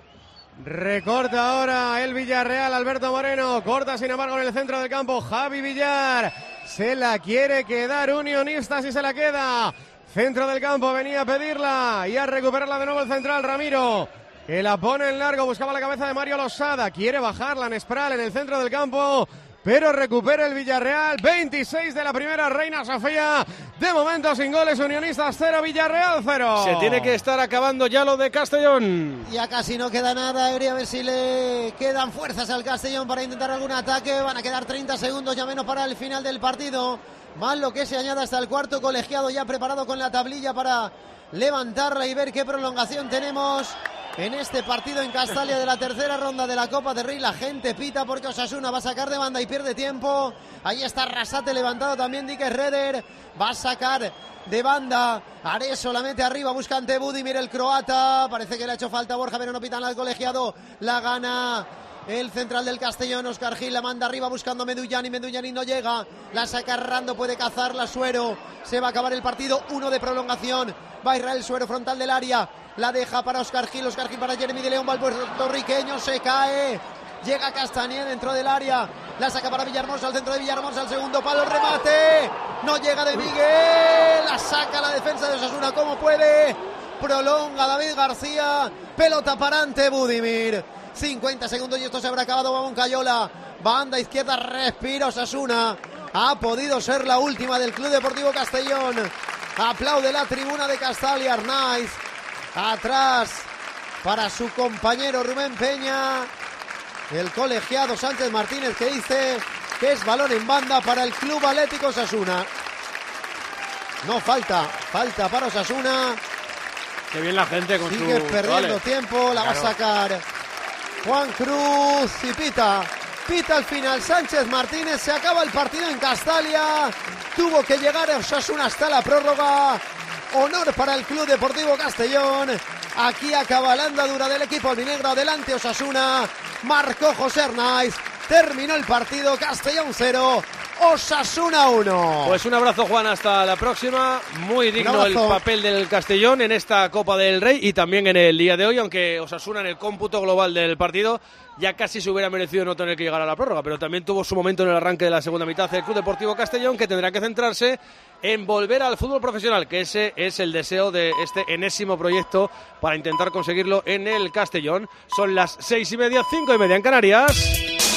Recorta ahora el Villarreal, Alberto Moreno, corta sin embargo en el centro del campo Javi Villar, se la quiere quedar Unionistas y se la queda, centro del campo, venía a pedirla y a recuperarla de nuevo el central Ramiro, que la pone en largo, buscaba la cabeza de Mario Losada, quiere bajarla en Espral en el centro del campo, pero recupera el Villarreal, 26 de la primera, Reina Sofía, de momento sin goles, Unionistas 0, Villarreal 0. Se tiene que estar acabando ya lo de Castellón. Ya casi no queda nada, a ver si le quedan fuerzas al Castellón para intentar algún ataque, van a quedar 30 segundos ya menos para el final del partido, más lo que se añade hasta el cuarto, Colegiado ya preparado con la tablilla para levantarla y ver qué prolongación tenemos en este partido en Castalia de la tercera ronda de la Copa del Rey. La gente pita porque Osasuna va a sacar de banda y pierde tiempo. Ahí está Arrasate levantado también, Dique Reder va a sacar de banda. Areso la mete arriba, busca ante Budimir el croata. Parece que le ha hecho falta Borja, pero no pitan al Colegiado. La gana el central del Castellón, Óscar Gil, la manda arriba buscando a Medullani no llega, la saca Rando, puede cazarla Suero, se va a acabar el partido, 1 de prolongación, va Israel Suero frontal del área, la deja para Óscar Gil para Jeremy de León, va el puertorriqueño, se cae, llega Castañer dentro del área, la saca para Villahermosa, al centro de Villahermosa, al segundo palo, el remate, no llega de Miguel, la saca la defensa de Osasuna como puede, prolonga David García, pelota para ante Budimir. 50 segundos y esto se habrá acabado. Va Moncayola, banda izquierda, respira Osasuna. Ha podido ser la última del Club Deportivo Castellón. Aplaude la tribuna de Castalia. Arnaiz atrás para su compañero Rubén Peña. El colegiado Sánchez Martínez, que dice que es balón en banda para el Club Atlético Osasuna. No falta para Osasuna. Qué bien la gente con sigue perdiendo tiempo, la va a sacar Juan Cruz y pita al final Sánchez Martínez. Se acaba el partido en Castalia. Tuvo que llegar Osasuna hasta la prórroga. Honor para el Club Deportivo Castellón. Aquí acaba la andadura del equipo albinegro. Adelante Osasuna. Marcó José Arnaiz. Terminó el partido. Castellón 0. Osasuna 1. Pues un abrazo, Juan, hasta la próxima. Muy digno el papel del Castellón en esta Copa del Rey y también en el día de hoy, aunque Osasuna en el cómputo global del partido ya casi se hubiera merecido no tener que llegar a la prórroga, pero también tuvo su momento en el arranque de la segunda mitad del Club Deportivo Castellón, que tendrá que centrarse en volver al fútbol profesional, que ese es el deseo de este enésimo proyecto para intentar conseguirlo en el Castellón. Son las 6:30, 5:30 en Canarias.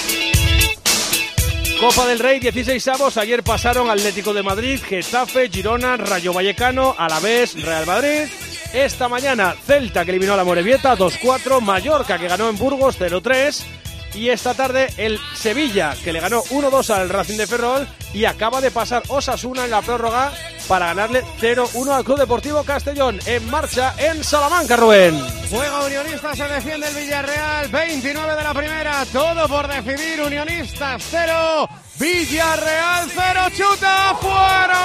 Copa del Rey, 16avos. Ayer pasaron Atlético de Madrid, Getafe, Girona, Rayo Vallecano, Alavés, Real Madrid. Esta mañana Celta, que eliminó a la Morevieta 2-4, Mallorca, que ganó en Burgos 0-3. Y esta tarde el Sevilla, que le ganó 1-2 al Racing de Ferrol. Y acaba de pasar Osasuna en la prórroga para ganarle 0-1 al Club Deportivo Castellón. En marcha en Salamanca, Rubén. Juega Unionistas, se defiende el Villarreal. 29 de la primera, todo por decidir. Unionistas 0, Villarreal 0. Chuta, fuera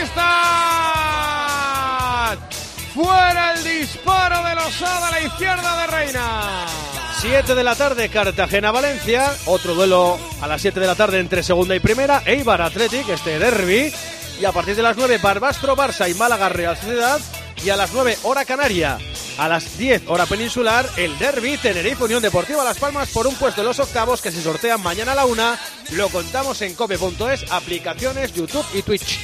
Unionistas. Fuera el disparo de Losada a la izquierda de Reina. 7 de la tarde, Cartagena-Valencia. Otro duelo a las 7 de la tarde entre segunda y primera. Eibar Athletic, este derbi. Y a partir de las 9, Barbastro-Barça y Málaga-Real Sociedad. Y a las 9, hora canaria. A las 10, hora peninsular, el derbi Tenerife-Unión Deportiva Las Palmas por un puesto en los octavos que se sortean mañana a la 1. Lo contamos en cope.es, aplicaciones, YouTube y Twitch.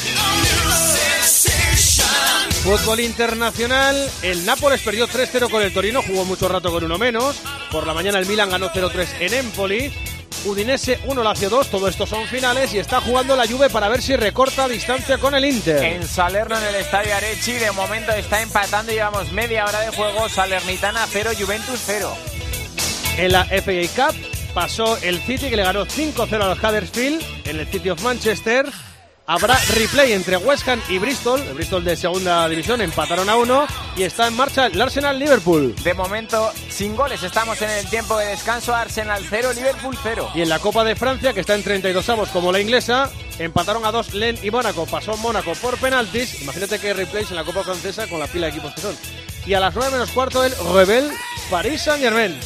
Fútbol internacional, el Nápoles perdió 3-0 con el Torino, jugó mucho rato con uno menos. Por la mañana el Milan ganó 0-3 en Empoli. Udinese 1, Lazio 2, todo esto son finales y está jugando la Juve para ver si recorta distancia con el Inter. En Salerno, en el Estadio Arecci, de momento está empatando, llevamos media hora de juego. Salernitana 0, Juventus 0. En la FA Cup pasó el City, que le ganó 5-0 al Huddersfield en el City of Manchester. Habrá replay entre West Ham y Bristol. El Bristol de segunda división empataron a 1 y está en marcha el Arsenal-Liverpool. De momento, sin goles, estamos en el tiempo de descanso. Arsenal 0, Liverpool 0. Y en la Copa de Francia, que está en 32avos como la inglesa, empataron a 2 Lens y Mónaco. Pasó Mónaco por penaltis. Imagínate que hay replays en la Copa francesa con la pila de equipos que son. Y a las 9 menos cuarto, el Rebel Paris Saint-Germain.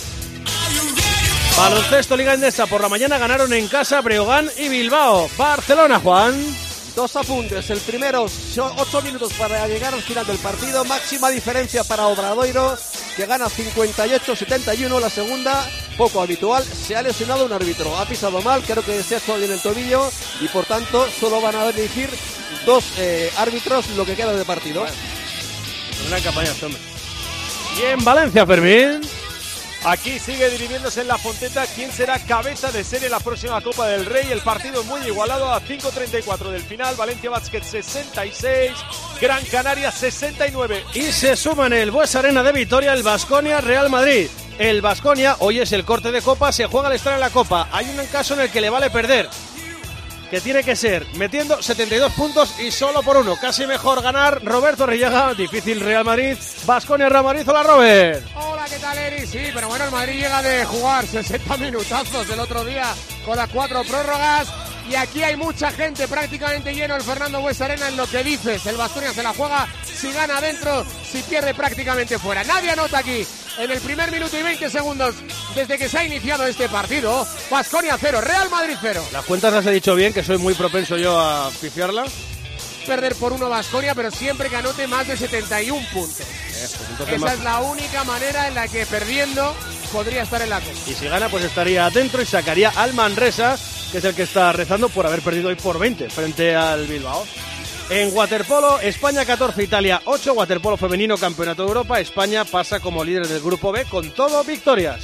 Baloncesto Liga Endesa, por la mañana ganaron en casa Breogán y Bilbao. Barcelona, Juan. 2 apuntes. El primero, 8 minutos para llegar al final del partido. Máxima diferencia para Obradoiro, que gana 58-71. La segunda, poco habitual, se ha lesionado un árbitro. Ha pisado mal, creo que se ha hecho bien el tobillo y por tanto solo van a elegir 2 árbitros lo que queda de partido. Bueno, una campaña, hombre. Y en Valencia, Fermín. Aquí sigue dirimiéndose en la Fonteta quién será cabeza de serie en la próxima Copa del Rey. El partido muy igualado a 5:34 del final. Valencia Basket 66, Gran Canaria 69. Y se suma en el Bues Arena de Vitoria el Baskonia Real Madrid. El Baskonia, hoy es el corte de Copa, se juega al estar en la Copa. Hay un caso en el que le vale perder, que tiene que ser metiendo 72 puntos y solo por 1. Casi mejor ganar. Roberto Rillaga, difícil Real Madrid. Baskonia Real Madrid. Hola, Robert. Hola, ¿qué tal, Eri? Sí, pero bueno, el Madrid llega de jugar 60 minutazos el otro día con las 4 prórrogas. Y aquí hay mucha gente, prácticamente lleno el Fernando Bues Arena. En lo que dices, el Baskonia se la juega, si gana adentro, si pierde prácticamente fuera. Nadie anota aquí. En el primer minuto y 20 segundos desde que se ha iniciado este partido, Baskonia 0, Real Madrid 0. Las cuentas las he dicho bien, que soy muy propenso yo a pifiarla. Perder por 1 Baskonia, pero siempre que anote más de 71 puntos. Pues esa es la única manera en la que perdiendo podría estar en la copa. Y si gana, pues estaría adentro y sacaría al Manresa, que es el que está rezando por haber perdido hoy por 20 frente al Bilbao. En waterpolo, España 14, Italia 8, waterpolo femenino, campeonato de Europa. España pasa como líder del grupo B con todo victorias.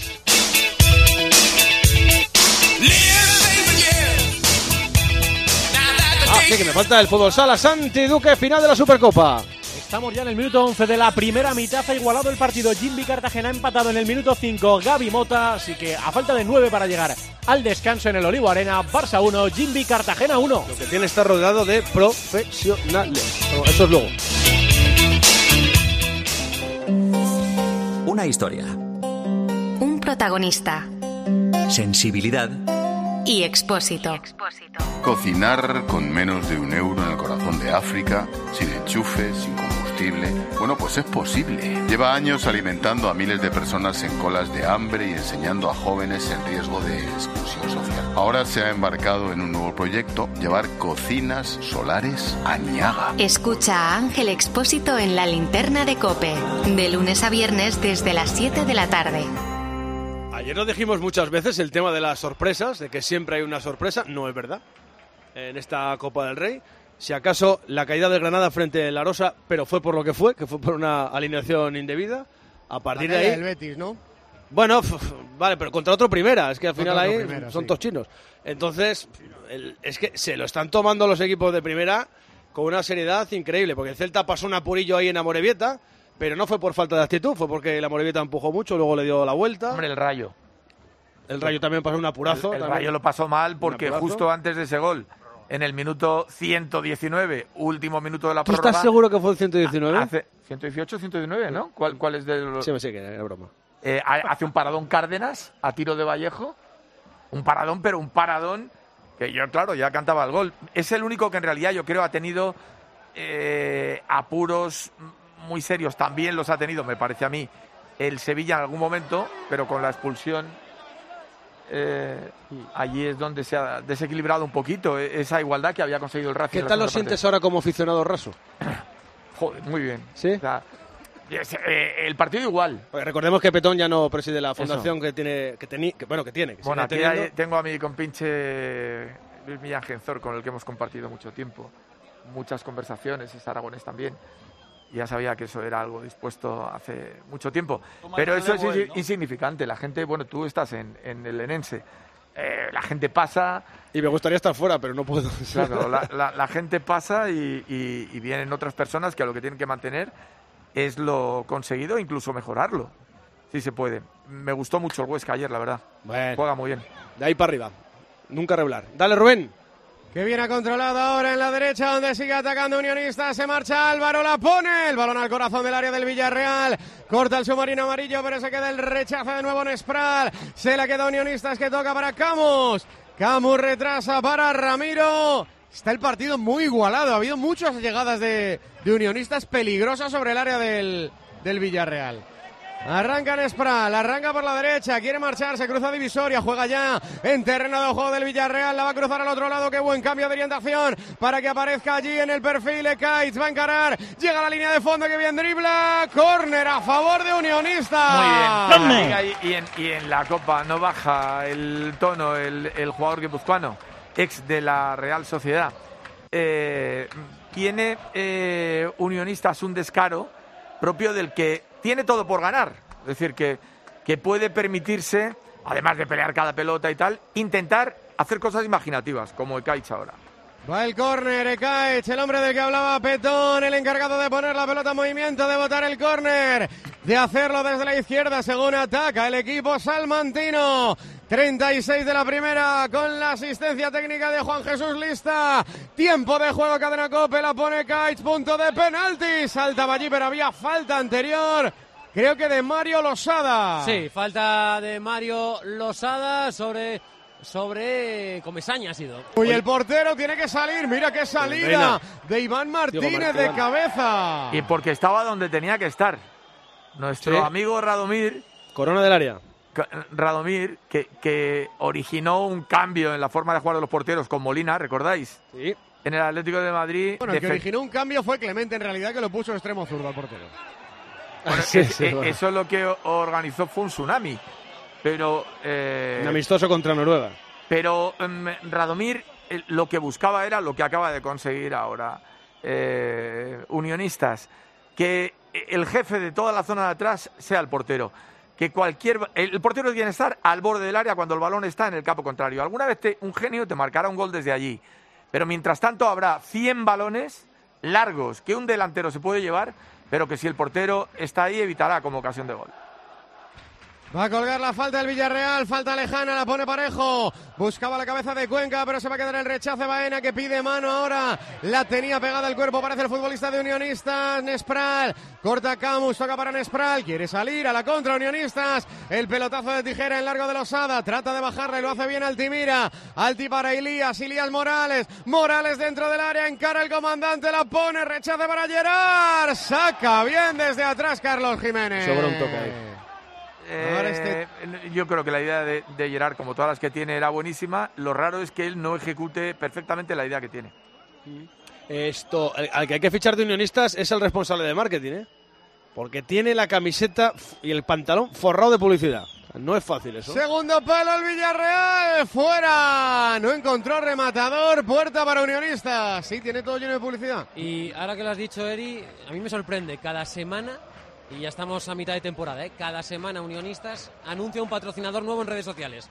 Sí, que me falta el fútbol sala. Santi Duque, final de la Supercopa. Estamos ya en el minuto 11 de la primera mitad, ha igualado el partido. Jimby Cartagena ha empatado en el minuto 5, Gaby Mota, así que a falta de 9 para llegar al descanso en el Olivo Arena, Barça 1, Jimby Cartagena 1. Lo que tiene está rodeado de profesionales. Bueno, eso es luego. Una historia. Un protagonista. Sensibilidad Y Expósito. Cocinar con menos de €1 en el corazón de África, sin enchufe, sin combustible. Bueno, pues es posible. Lleva años alimentando a miles de personas en colas de hambre y enseñando a jóvenes en riesgo de exclusión social. Ahora se ha embarcado en un nuevo proyecto, llevar cocinas solares a Niaga. Escucha a Ángel Expósito en La Linterna de COPE, de lunes a viernes desde las 7 de la tarde. Ayer lo dijimos muchas veces, el tema de las sorpresas, de que siempre hay una sorpresa. No es verdad en esta Copa del Rey. Si acaso la caída del Granada frente a la Rosa, pero fue por lo que fue por una alineación indebida. A partir de ahí... el Betis, ¿no? Bueno, vale, pero contra otro primera. Es que al final ahí primera, son sí. todos chinos. Entonces, es que se lo están tomando los equipos de primera con una seriedad increíble. Porque el Celta pasó un apurillo ahí en Amorebieta, pero no fue por falta de actitud, fue porque la Amorebieta empujó mucho, luego le dio la vuelta. Hombre, el Rayo. El Rayo también pasó un apurazo. El Rayo lo pasó mal porque apurazo. justo antes de ese gol, en el minuto 119, último minuto de la ¿Tú prórroga... estás seguro que fue el 119? Hace 118, 119, ¿no? ¿Cuál es de los...? Sí, me sé que era broma. Hace un paradón Cárdenas a tiro de Vallejo. Un paradón, pero un paradón que yo, claro, ya cantaba el gol. Es el único que en realidad yo creo ha tenido apuros muy serios. También los ha tenido, me parece a mí, el Sevilla en algún momento, pero con la expulsión allí es donde se ha desequilibrado un poquito esa igualdad que había conseguido el Racing. ¿Qué tal lo sientes ahora como aficionado raso? Joder, muy bien. ¿Sí? O sea, el partido igual. Pues recordemos que Petón ya no preside la fundación que tiene. Bueno, aquí tengo a mi compinche Luis Millán Genzor, con el que hemos compartido mucho tiempo, muchas conversaciones, es aragonés también. Y ya sabía que eso era algo dispuesto hace mucho tiempo. Pero eso es insignificante. La gente, bueno, tú estás en el Enense. La gente pasa... Y me gustaría estar fuera, pero no puedo. Claro, la gente pasa y vienen otras personas que lo que tienen que mantener es lo conseguido, incluso mejorarlo. Sí se puede. Me gustó mucho el Huesca ayer, la verdad. Bueno, juega muy bien. De ahí para arriba. Nunca regular. Dale, Rubén. Que viene a controlado ahora en la derecha, donde sigue atacando Unionista. Se marcha Álvaro, la pone. El balón al corazón del área del Villarreal. Corta el submarino amarillo, pero se queda el rechazo de nuevo en Spral. Se la queda Unionistas, que toca para Camus. Camus retrasa para Ramiro. Está el partido muy igualado. Ha habido muchas llegadas de Unionistas peligrosas sobre el área del Villarreal. Arranca en Spral, arranca por la derecha, quiere marchar, se cruza divisoria, juega ya en terreno de juego del Villarreal, la va a cruzar al otro lado, qué buen cambio de orientación para que aparezca allí en el perfil Ekaitz, va a encarar, llega a la línea de fondo, que bien dribla, córner a favor de Unionistas. Muy bien, y en la Copa no baja el tono el jugador guipuzcoano, ex de la Real Sociedad. Tiene Unionistas un descaro propio del que tiene todo por ganar, es decir, que puede permitirse, además de pelear cada pelota y tal, intentar hacer cosas imaginativas, como Ekaitz ahora. Va el córner, Ekaitz, el hombre del que hablaba Petón, el encargado de poner la pelota en movimiento, de botar el córner, de hacerlo desde la izquierda según ataca el equipo salmantino. 36 de la primera, con la asistencia técnica de Juan Jesús Lista. Tiempo de juego, cadena COPE, la pone Ekaitz, punto de penalti. Saltaba allí, pero había falta anterior, creo que de Mario Losada. Sí, falta de Mario Losada sobre Comesaña ha sido. Y el portero tiene que salir, mira qué salida de Iván Martínez de cabeza. Y porque estaba donde tenía que estar. Nuestro amigo Radomir. Corona del área. Radomir, que originó un cambio en la forma de jugar de los porteros con Molina, ¿recordáis? Sí. En el Atlético de Madrid. Bueno, el que originó un cambio fue Clemente, en realidad, que lo puso extremo zurdo al portero. Bueno, bueno. Eso lo que organizó fue un tsunami. Pero un amistoso contra Noruega. Pero Radomir lo que buscaba era lo que acaba de conseguir ahora Unionistas, que el jefe de toda la zona de atrás sea el portero, que el portero tiene que estar al borde del área cuando el balón está en el campo contrario. Alguna vez un genio te marcará un gol desde allí, pero mientras tanto habrá 100 balones largos que un delantero se puede llevar, pero que si el portero está ahí evitará como ocasión de gol. Va a colgar la falta del Villarreal, falta lejana, la pone Parejo. Buscaba la cabeza de Cuenca, pero se va a quedar el rechace. Baena, que pide mano ahora. La tenía pegada al cuerpo, parece el futbolista de Unionistas. Nespral, corta Camus, toca para Nespral. Quiere salir a la contra Unionistas. El pelotazo de tijera en largo de Losada. Trata de bajarla y lo hace bien Altimira. Alti para Ilías Morales. Morales dentro del área, encara el comandante, la pone, rechace para Gerard. Saca bien desde atrás Carlos Jiménez. Sobra un toque ahí. Yo creo que la idea de Gerard, como todas las que tiene, era buenísima. Lo raro es que él no ejecute perfectamente la idea que tiene. Esto, al que hay que fichar de Unionistas es el responsable de marketing, porque tiene la camiseta y el pantalón forrado de publicidad. No es fácil eso. Segundo palo el Villarreal, fuera. No encontró rematador, puerta para Unionistas. Sí, tiene todo lleno de publicidad. Y ahora que lo has dicho, Eri, a mí me sorprende. Cada semana, y ya estamos a mitad de temporada, cada semana Unionistas anuncia un patrocinador nuevo en redes sociales.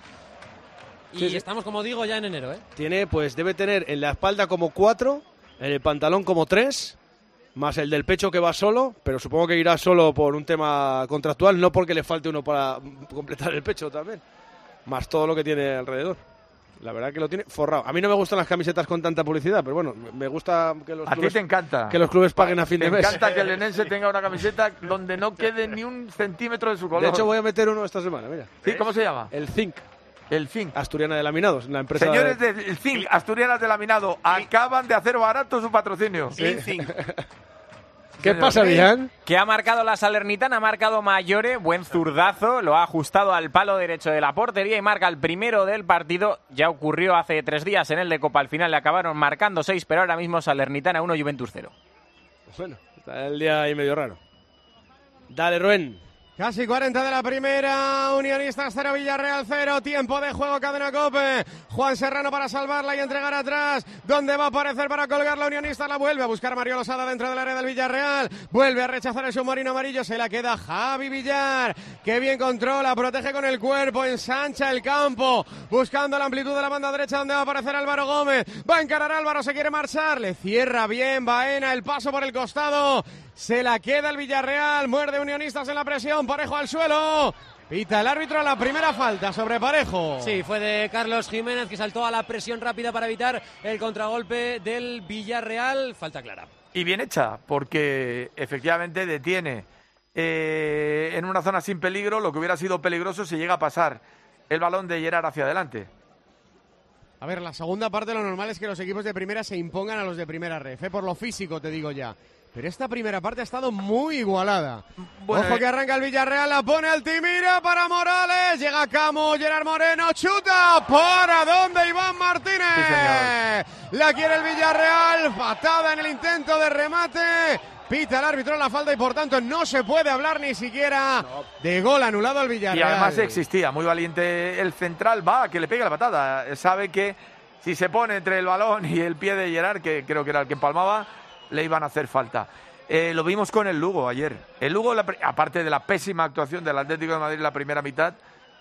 Y estamos, como digo, ya en enero, Tiene, pues debe tener en la espalda como 4, en el pantalón como 3, más el del pecho que va solo, pero supongo que irá solo por un tema contractual, no porque le falte uno para completar el pecho también, más todo lo que tiene alrededor. La verdad que lo tiene forrado. A mí no me gustan las camisetas con tanta publicidad, pero bueno, me gusta que los clubes, a ti te encanta. Que los clubes paguen a fin de mes. Me encanta que el Lenense tenga una camiseta donde no quede ni un centímetro de su color. De hecho, voy a meter uno esta semana, mira. ¿Sí? ¿Cómo se llama? El Zinc. El Zinc. Asturiana de Laminados, la empresa. Señores del Zinc, Asturianas de Laminado, acaban de hacer barato su patrocinio. Sí. ¿Qué pasa, Villan? Que ha marcado la Salernitana, ha marcado Mayore, buen zurdazo, lo ha ajustado al palo derecho de la portería y marca el primero del partido. Ya ocurrió hace 3 días en el de Copa, al final le acabaron marcando 6, pero ahora mismo Salernitana 1, Juventus 0. Bueno, está el día ahí medio raro. Dale, Rubén. Casi 40 de la primera, Unionistas 0, Villarreal 0, tiempo de juego, Cadena COPE. Juan Serrano para salvarla y entregar atrás, donde va a aparecer para colgar la Unionistas, la vuelve a buscar Mario Losada dentro del área del Villarreal, vuelve a rechazar el submarino amarillo, se la queda Javi Villar, que bien controla, protege con el cuerpo, ensancha el campo, buscando la amplitud de la banda derecha donde va a aparecer Álvaro Gómez, va a encarar Álvaro, se quiere marchar, le cierra bien Baena, el paso por el costado. Se la queda el Villarreal, muerde Unionistas en la presión, Parejo al suelo. Pita el árbitro la primera falta sobre Parejo. Sí, fue de Carlos Jiménez, que saltó a la presión rápida para evitar el contragolpe del Villarreal. Falta clara. Y bien hecha, porque efectivamente detiene en una zona sin peligro lo que hubiera sido peligroso si llega a pasar el balón de Gerard hacia adelante. A ver, la segunda parte lo normal es que los equipos de primera se impongan a los de primera ref, por lo físico te digo ya. Pero esta primera parte ha estado muy igualada. Bueno, ojo que arranca el Villarreal, la pone Altimira para Morales. Llega Camus, Gerard Moreno, chuta. ¿Para dónde Iván Martínez? Sí, la quiere el Villarreal, patada en el intento de remate. Pita el árbitro la falta y por tanto no se puede hablar ni siquiera de gol anulado al Villarreal. Y además existía, muy valiente el central, va, que le pegue la patada. Sabe que si se pone entre el balón y el pie de Gerard, que creo que era el que empalmaba, le iban a hacer falta. Lo vimos con el Lugo ayer. El Lugo, aparte de la pésima actuación del Atlético de Madrid en la primera mitad,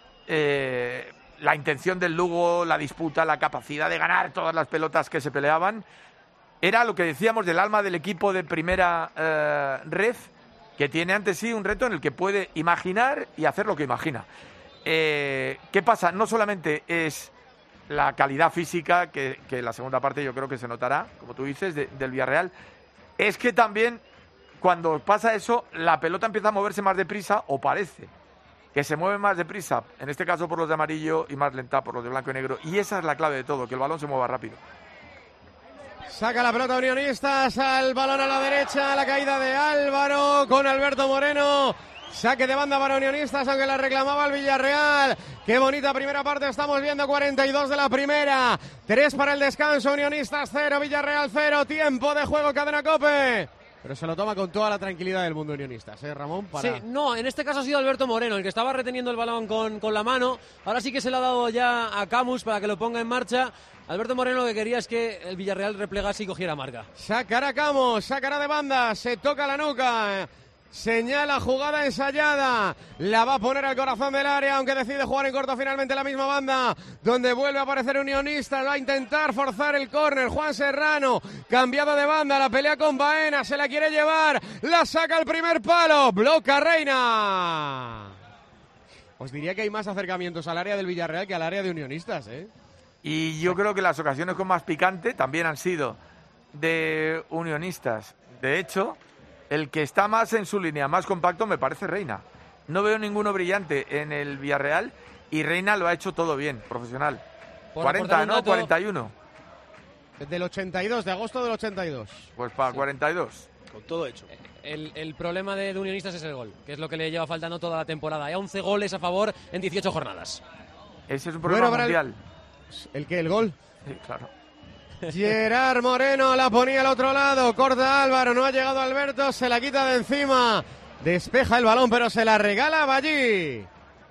la intención del Lugo, la disputa, la capacidad de ganar todas las pelotas que se peleaban, era lo que decíamos del alma del equipo de primera red, que tiene ante sí un reto en el que puede imaginar y hacer lo que imagina. ¿Qué pasa? No solamente es la calidad física, que en la segunda parte yo creo que se notará, como tú dices, del Villarreal, es que también cuando pasa eso, la pelota empieza a moverse más deprisa, o parece que se mueve más deprisa, en este caso por los de amarillo y más lenta por los de blanco y negro, y esa es la clave de todo, que el balón se mueva rápido. Saca la pelota Unionistas, al balón a la derecha, la caída de Álvaro con Alberto Moreno. Saque de banda para Unionistas, aunque la reclamaba el Villarreal. Qué bonita primera parte estamos viendo, 42 de la primera. 3 para el descanso, Unionistas 0, Villarreal 0. Tiempo de juego, Cadena COPE. Pero se lo toma con toda la tranquilidad del mundo Unionistas, Ramón? Sí, no, en este caso ha sido Alberto Moreno, el que estaba reteniendo el balón con la mano. Ahora sí que se lo ha dado ya a Camus para que lo ponga en marcha. Alberto Moreno lo que quería es que el Villarreal replegase y cogiera marca. Sacará Camus, sacará de banda, se toca la nuca. Señala jugada ensayada, la va a poner al corazón del área, aunque decide jugar en corto finalmente la misma banda, donde vuelve a aparecer Unionistas, va a intentar forzar el córner, Juan Serrano, cambiado de banda, la pelea con Baena, se la quiere llevar, la saca al primer palo, bloca Reina. Os diría que hay más acercamientos al área del Villarreal que al área de Unionistas, ¿eh? Y yo creo que las ocasiones con más picante también han sido de Unionistas. De hecho, el que está más en su línea, más compacto, me parece Reina. No veo ninguno brillante en el Villarreal y Reina lo ha hecho todo bien, profesional. 40, ¿no? 41. Del 82, de agosto del 82. Pues para 42. Con todo hecho. El problema de Unionistas es el gol, que es lo que le lleva faltando toda la temporada. Hay 11 goles a favor en 18 jornadas. Ese es un problema mundial. ¿El qué? ¿El gol? Sí, claro. Gerard Moreno la ponía al otro lado, corta Álvaro, no ha llegado Alberto, se la quita de encima, despeja el balón pero se la regala Ballí.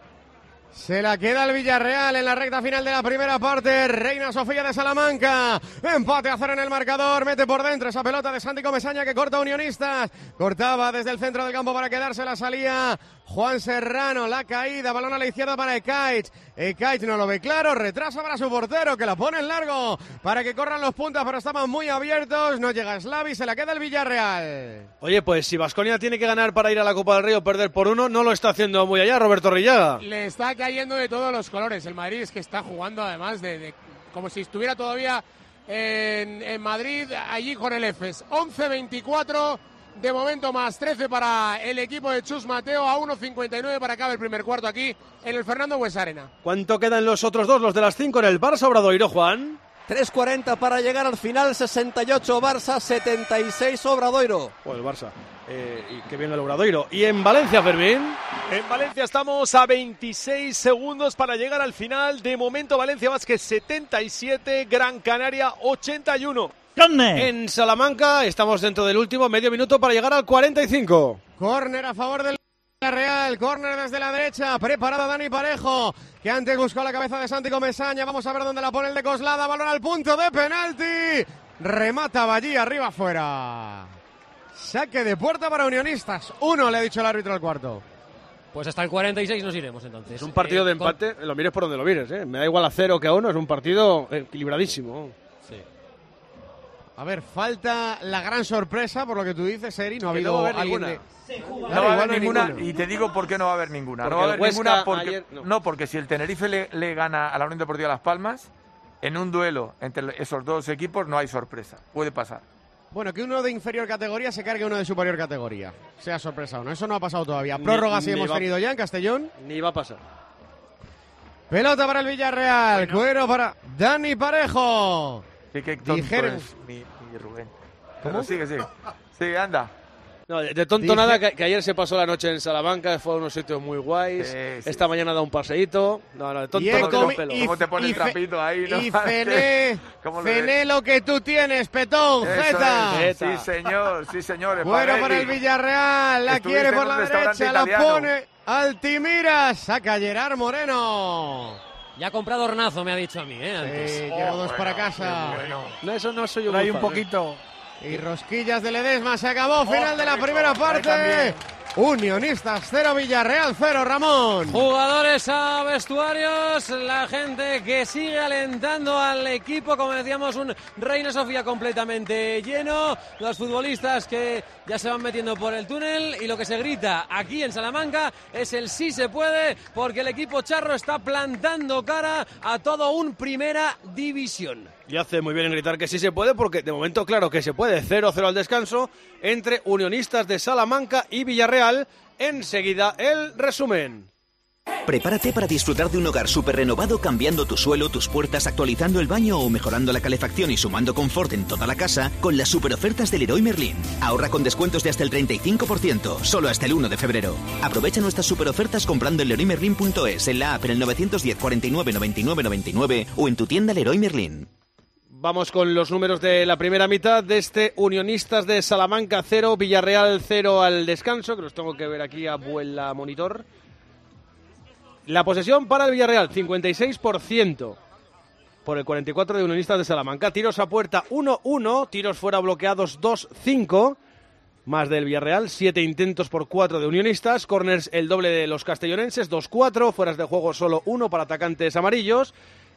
Se la queda el Villarreal en la recta final de la primera parte. Reina Sofía de Salamanca. Empate a 0 en el marcador. Mete por dentro esa pelota de Santi Comesaña que corta Unionistas. Cortaba desde el centro del campo para quedarse. La salía Juan Serrano. La caída. Balón a la izquierda para Ekaich. Ekaich no lo ve claro. Retrasa para su portero que la pone en largo para que corran los puntas, pero estaban muy abiertos. No llega Slavi. Se la queda el Villarreal. Oye, pues si Baskonia tiene que ganar para ir a la Copa del Rey o perder por 1, no lo está haciendo muy allá Roberto Rillaga. Le está cayendo de todos los colores. El Madrid es que está jugando además de como si estuviera todavía en Madrid, allí con el EFES. 11-24, de momento más 13 para el equipo de Chus Mateo, a 1.59 para acabar el primer cuarto aquí en el Fernando Buesa-Arena. ¿Cuánto quedan los otros dos, los de las 5 en el Barça Obradoiro, Juan? 3:40 para llegar al final, 68 Barça, 76 Obradoiro. O el Barça. Y que viene el Obradoiro. ¿Y en Valencia, Fermín? En Valencia estamos a 26 segundos para llegar al final. De momento Valencia Basket 77, Gran Canaria 81. En Salamanca estamos dentro del último medio minuto para llegar al 45. Córner a favor del Real, córner desde la derecha, preparado Dani Parejo, que antes buscó la cabeza de Santi Comesaña. Vamos a ver dónde la pone el de Coslada. Balón al punto de penalti. Remata Ballí, arriba afuera. Saque de puerta para Unionistas. 1, le ha dicho el árbitro al cuarto. Pues hasta el 46 nos iremos entonces. Es un partido de empate, lo mires por donde lo mires, ¿eh? Me da igual a 0 que a 1, es un partido equilibradísimo. Sí. A ver, falta la gran sorpresa, por lo que tú dices, Eri. No ha habido no va a haber alguien ninguna. No va a haber ninguna, y te digo por qué no va a haber ninguna. Porque no va a haber ninguna porque, ayer, porque si el Tenerife le gana a la Unión Deportiva Las Palmas, en un duelo entre esos dos equipos no hay sorpresa. Puede pasar. Bueno, que uno de inferior categoría se cargue uno de superior categoría. Sea sorpresa o no, eso no ha pasado todavía. Prórroga sí hemos tenido ya en Castellón. Ni va a pasar. Pelota para el Villarreal, cuero para Dani Parejo. Sí, qué tonto es mi Rubén. ¿Cómo? Sigue. Sí, anda. No, de tonto nada, que ayer se pasó la noche en Salamanca, fue a unos sitios muy guays. Sí. Esta mañana da un paseíto. No, de tonto no tengo pelo. ¿Cómo te pone el trapito ahí? ¿No? Y Fené lo que tú tienes, Petón, Jeta. Sí, señor. Bueno para el Villarreal, la quiere por la derecha, italiano. La pone Altimira, saca Gerard Moreno. Ya ha comprado hornazo, me ha dicho a mí, antes. Sí, llevo 2 para casa. No, eso no soy yo. Hay un poquito. Y rosquillas de Ledesma, se acabó, final de la primera parte. Unionistas 0, Villarreal 0, Ramón. Jugadores a vestuarios, la gente que sigue alentando al equipo, como decíamos, un Reina Sofía completamente lleno, los futbolistas que ya se van metiendo por el túnel y lo que se grita aquí en Salamanca es el sí se puede, porque el equipo charro está plantando cara a todo un Primera División. Y hace muy bien en gritar que sí se puede, porque de momento claro que se puede. 0-0 al descanso entre Unionistas de Salamanca y Villarreal. Enseguida el resumen. Prepárate para disfrutar de un hogar súper renovado, cambiando tu suelo, tus puertas, actualizando el baño o mejorando la calefacción y sumando confort en toda la casa con las super ofertas del Leroy Merlin. Ahorra con descuentos de hasta el 35%, solo hasta el 1 de febrero. Aprovecha nuestras super ofertas comprando en leroymerlin.es, en la app, en el 910 49 99 99 o en tu tienda Leroy Merlin. Vamos con los números de la primera mitad de este Unionistas de Salamanca 0, Villarreal 0 al descanso, que los tengo que ver aquí a vuela monitor. La posesión para el Villarreal, 56%, por el 44% de Unionistas de Salamanca. Tiros a puerta, 1-1, tiros fuera bloqueados, 2-5, más del Villarreal, 7 intentos por 4 de Unionistas. Corners el doble de los castellonenses, 2-4, fueras de juego solo 1 para atacantes amarillos.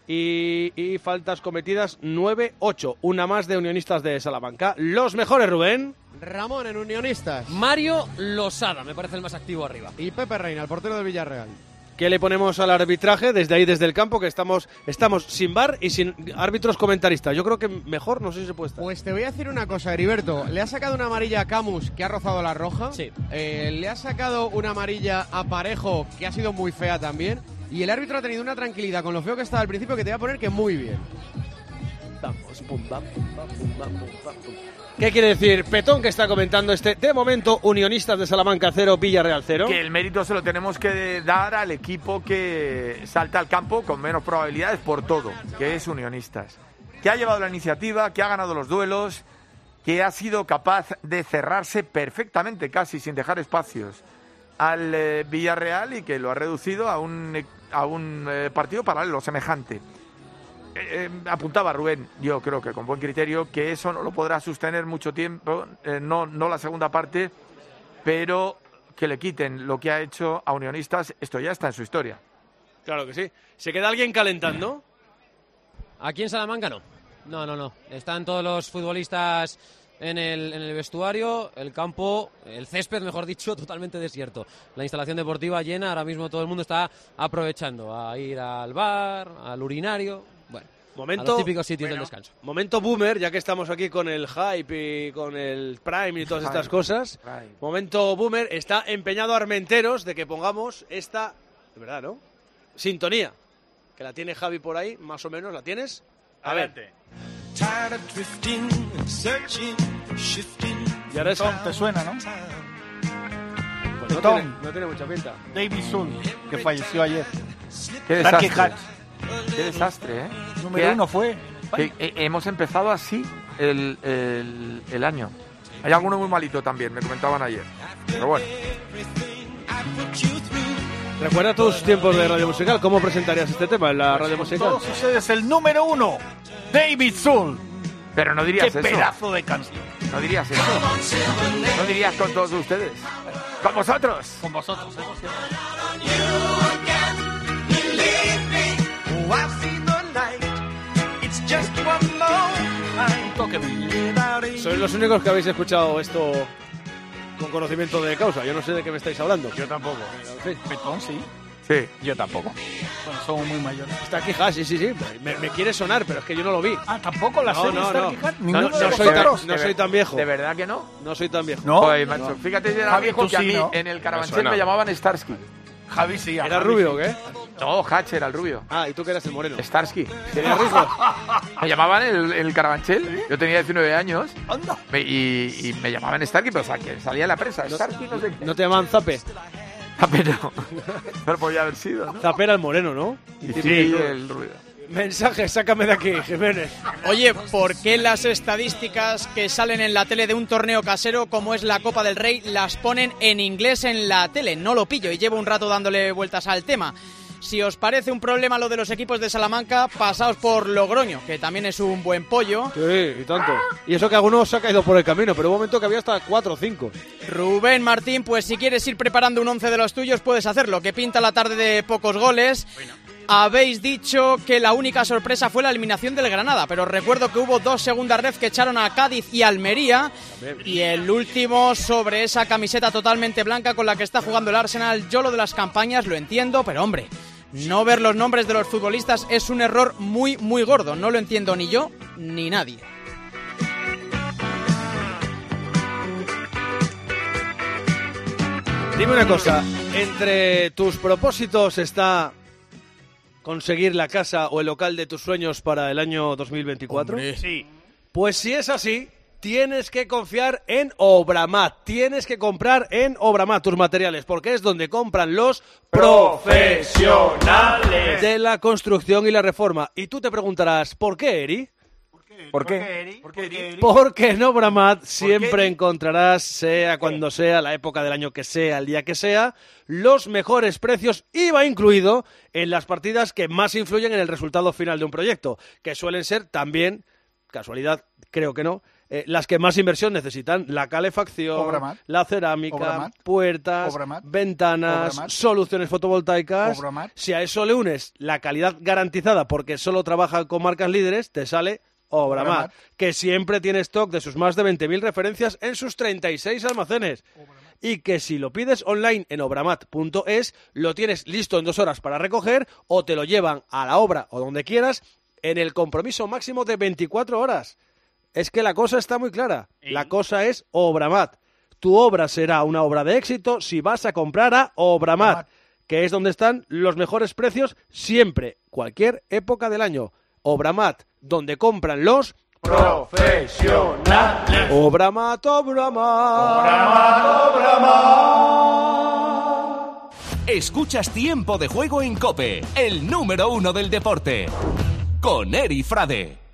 Y faltas cometidas 9-8, una más de Unionistas de Salamanca. Los mejores, Rubén. Ramón en Unionistas. Mario Losada, me parece el más activo arriba. Y Pepe Reina, el portero del Villarreal. ¿Qué le ponemos al arbitraje desde ahí, desde el campo, que estamos sin VAR y sin árbitros comentaristas? Yo creo que mejor, no sé si se puede estar. Pues te voy a decir una cosa, Heriberto. Le ha sacado una amarilla a Camus, que ha rozado la roja. Sí. Le ha sacado una amarilla a Parejo, que ha sido muy fea también. Y el árbitro ha tenido una tranquilidad con lo feo que estaba al principio, que te voy a poner que muy bien. Vamos, pum, pum, pum. ¿Qué quiere decir Petón, que está comentando de momento, Unionistas de Salamanca 0, Villarreal 0? Que el mérito se lo tenemos que dar al equipo que salta al campo con menos probabilidades por todo, que es Unionistas. Que ha llevado la iniciativa, que ha ganado los duelos, que ha sido capaz de cerrarse perfectamente, casi sin dejar espacios, al Villarreal, y que lo ha reducido a un partido paralelo, semejante. Apuntaba Rubén, yo creo que con buen criterio, que eso no lo podrá sostener mucho tiempo, no la segunda parte, pero que le quiten lo que ha hecho a Unionistas, esto ya está en su historia. Claro que sí. ¿Se queda alguien calentando? Aquí en Salamanca no. No. Están todos los futbolistas en el vestuario, el campo, el césped, mejor dicho, totalmente desierto. La instalación deportiva llena, ahora mismo todo el mundo está aprovechando a ir al bar, al urinario. Bueno, a los típicos sitios del descanso. Momento boomer, ya que estamos aquí con el hype y con el Prime y todas estas cosas. Momento boomer, está empeñado Armenteros de que pongamos esta, de verdad, ¿no? Sintonía, que la tiene Javi por ahí, más o menos, ¿la tienes? A ver. Y ahora te suena, ¿no? Pues no tiene mucha pinta. David Soul, que falleció ayer. Qué desastre. Qué desastre, ¿eh? Número 1 fue. Hemos empezado así el año. Hay alguno muy malito también, me comentaban ayer. Pero bueno. Recuerda tus tiempos de radio musical. ¿Cómo presentarías este tema en la radio musical? Todos ustedes, el número 1, David Soul. Pero no dirías eso. Qué pedazo de canción. No dirías eso. No dirías con todos ustedes. Con vosotros. Con vosotros. Sois los únicos que habéis escuchado esto con conocimiento de causa. Yo no sé de qué me estáis hablando. Yo tampoco. Sí. Petón, sí. Sí. Yo tampoco. Bueno, somos muy mayores. Está aquí Hash, sí. Me quiere sonar, pero es que yo no lo vi. Ah, ¿tampoco la serie está aquí Hash? No soy tan viejo. ¿De verdad que no? No soy tan viejo. No, pues, macho, fíjate, yo era viejo que a mí en el Carabanchel me llamaban Starsky. Javi sí. ¿Era rubio o qué? No, Hatch era el rubio. Ah, ¿y tú que eras el moreno? Starsky. ¿Tenía riesgo? Me llamaban el Carabanchel. ¿Sí? Yo tenía 19 años. Anda. Y me llamaban Starsky, pero o sea, que salía en la prensa. Starsky, no sé qué. ¿No te llamaban Zape? Zape no. Pero podía haber sido, ¿no? Zape era el moreno, ¿no? Y sí, el rubio. Mensaje, sácame de aquí, Jiménez. Oye, ¿por qué las estadísticas que salen en la tele de un torneo casero como es la Copa del Rey las ponen en inglés en la tele? No lo pillo y llevo un rato dándole vueltas al tema. Si os parece un problema lo de los equipos de Salamanca, pasaos por Logroño, que también es un buen pollo. Sí, y tanto. Y eso que algunos se ha caído por el camino, pero hubo un momento que había hasta 4 o 5. Rubén Martín, pues si quieres ir preparando un 11 de los tuyos, puedes hacerlo, que pinta la tarde de pocos goles. Bueno. Habéis dicho que la única sorpresa fue la eliminación del Granada, pero recuerdo que hubo 2 segundas ref que echaron a Cádiz y Almería, y el último sobre esa camiseta totalmente blanca con la que está jugando el Arsenal. Yo lo de las campañas lo entiendo, pero hombre, no ver los nombres de los futbolistas es un error muy, muy gordo. No lo entiendo ni yo ni nadie. Dime una cosa, entre tus propósitos está conseguir la casa o el local de tus sueños para el año 2024? Hombre. Sí. Pues si es así, tienes que confiar en Obramat. Tienes que comprar en Obramat tus materiales, porque es donde compran los profesionales de la construcción y la reforma. Y tú te preguntarás, ¿por qué, Eri? ¿Por qué? Porque en Obramat siempre encontrarás, sea cuando sea, la época del año que sea, el día que sea, los mejores precios, IVA incluido, en las partidas que más influyen en el resultado final de un proyecto, que suelen ser también, casualidad, creo que no, las que más inversión necesitan: la calefacción, Obramat, la cerámica, Obramat, puertas, Obramat, ventanas, Obramat, soluciones fotovoltaicas. Obramat. Si a eso le unes la calidad garantizada porque solo trabaja con marcas líderes, te sale Obramat, que siempre tiene stock de sus más de 20.000 referencias en sus 36 almacenes. y que si lo pides online en obramat.es lo tienes listo en 2 horas para recoger o te lo llevan a la obra o donde quieras en el compromiso máximo de 24 horas. Es que la cosa está muy clara. La cosa es Obramat. Tu obra será una obra de éxito si vas a comprar a Obramat, que es donde están los mejores precios siempre, cualquier época del año. Obramat, donde compran los profesionales. Obramat, Obramat. Obramat, Obramat. Escuchas Tiempo de Juego en COPE, el número 1 del deporte. Con Eri Frade.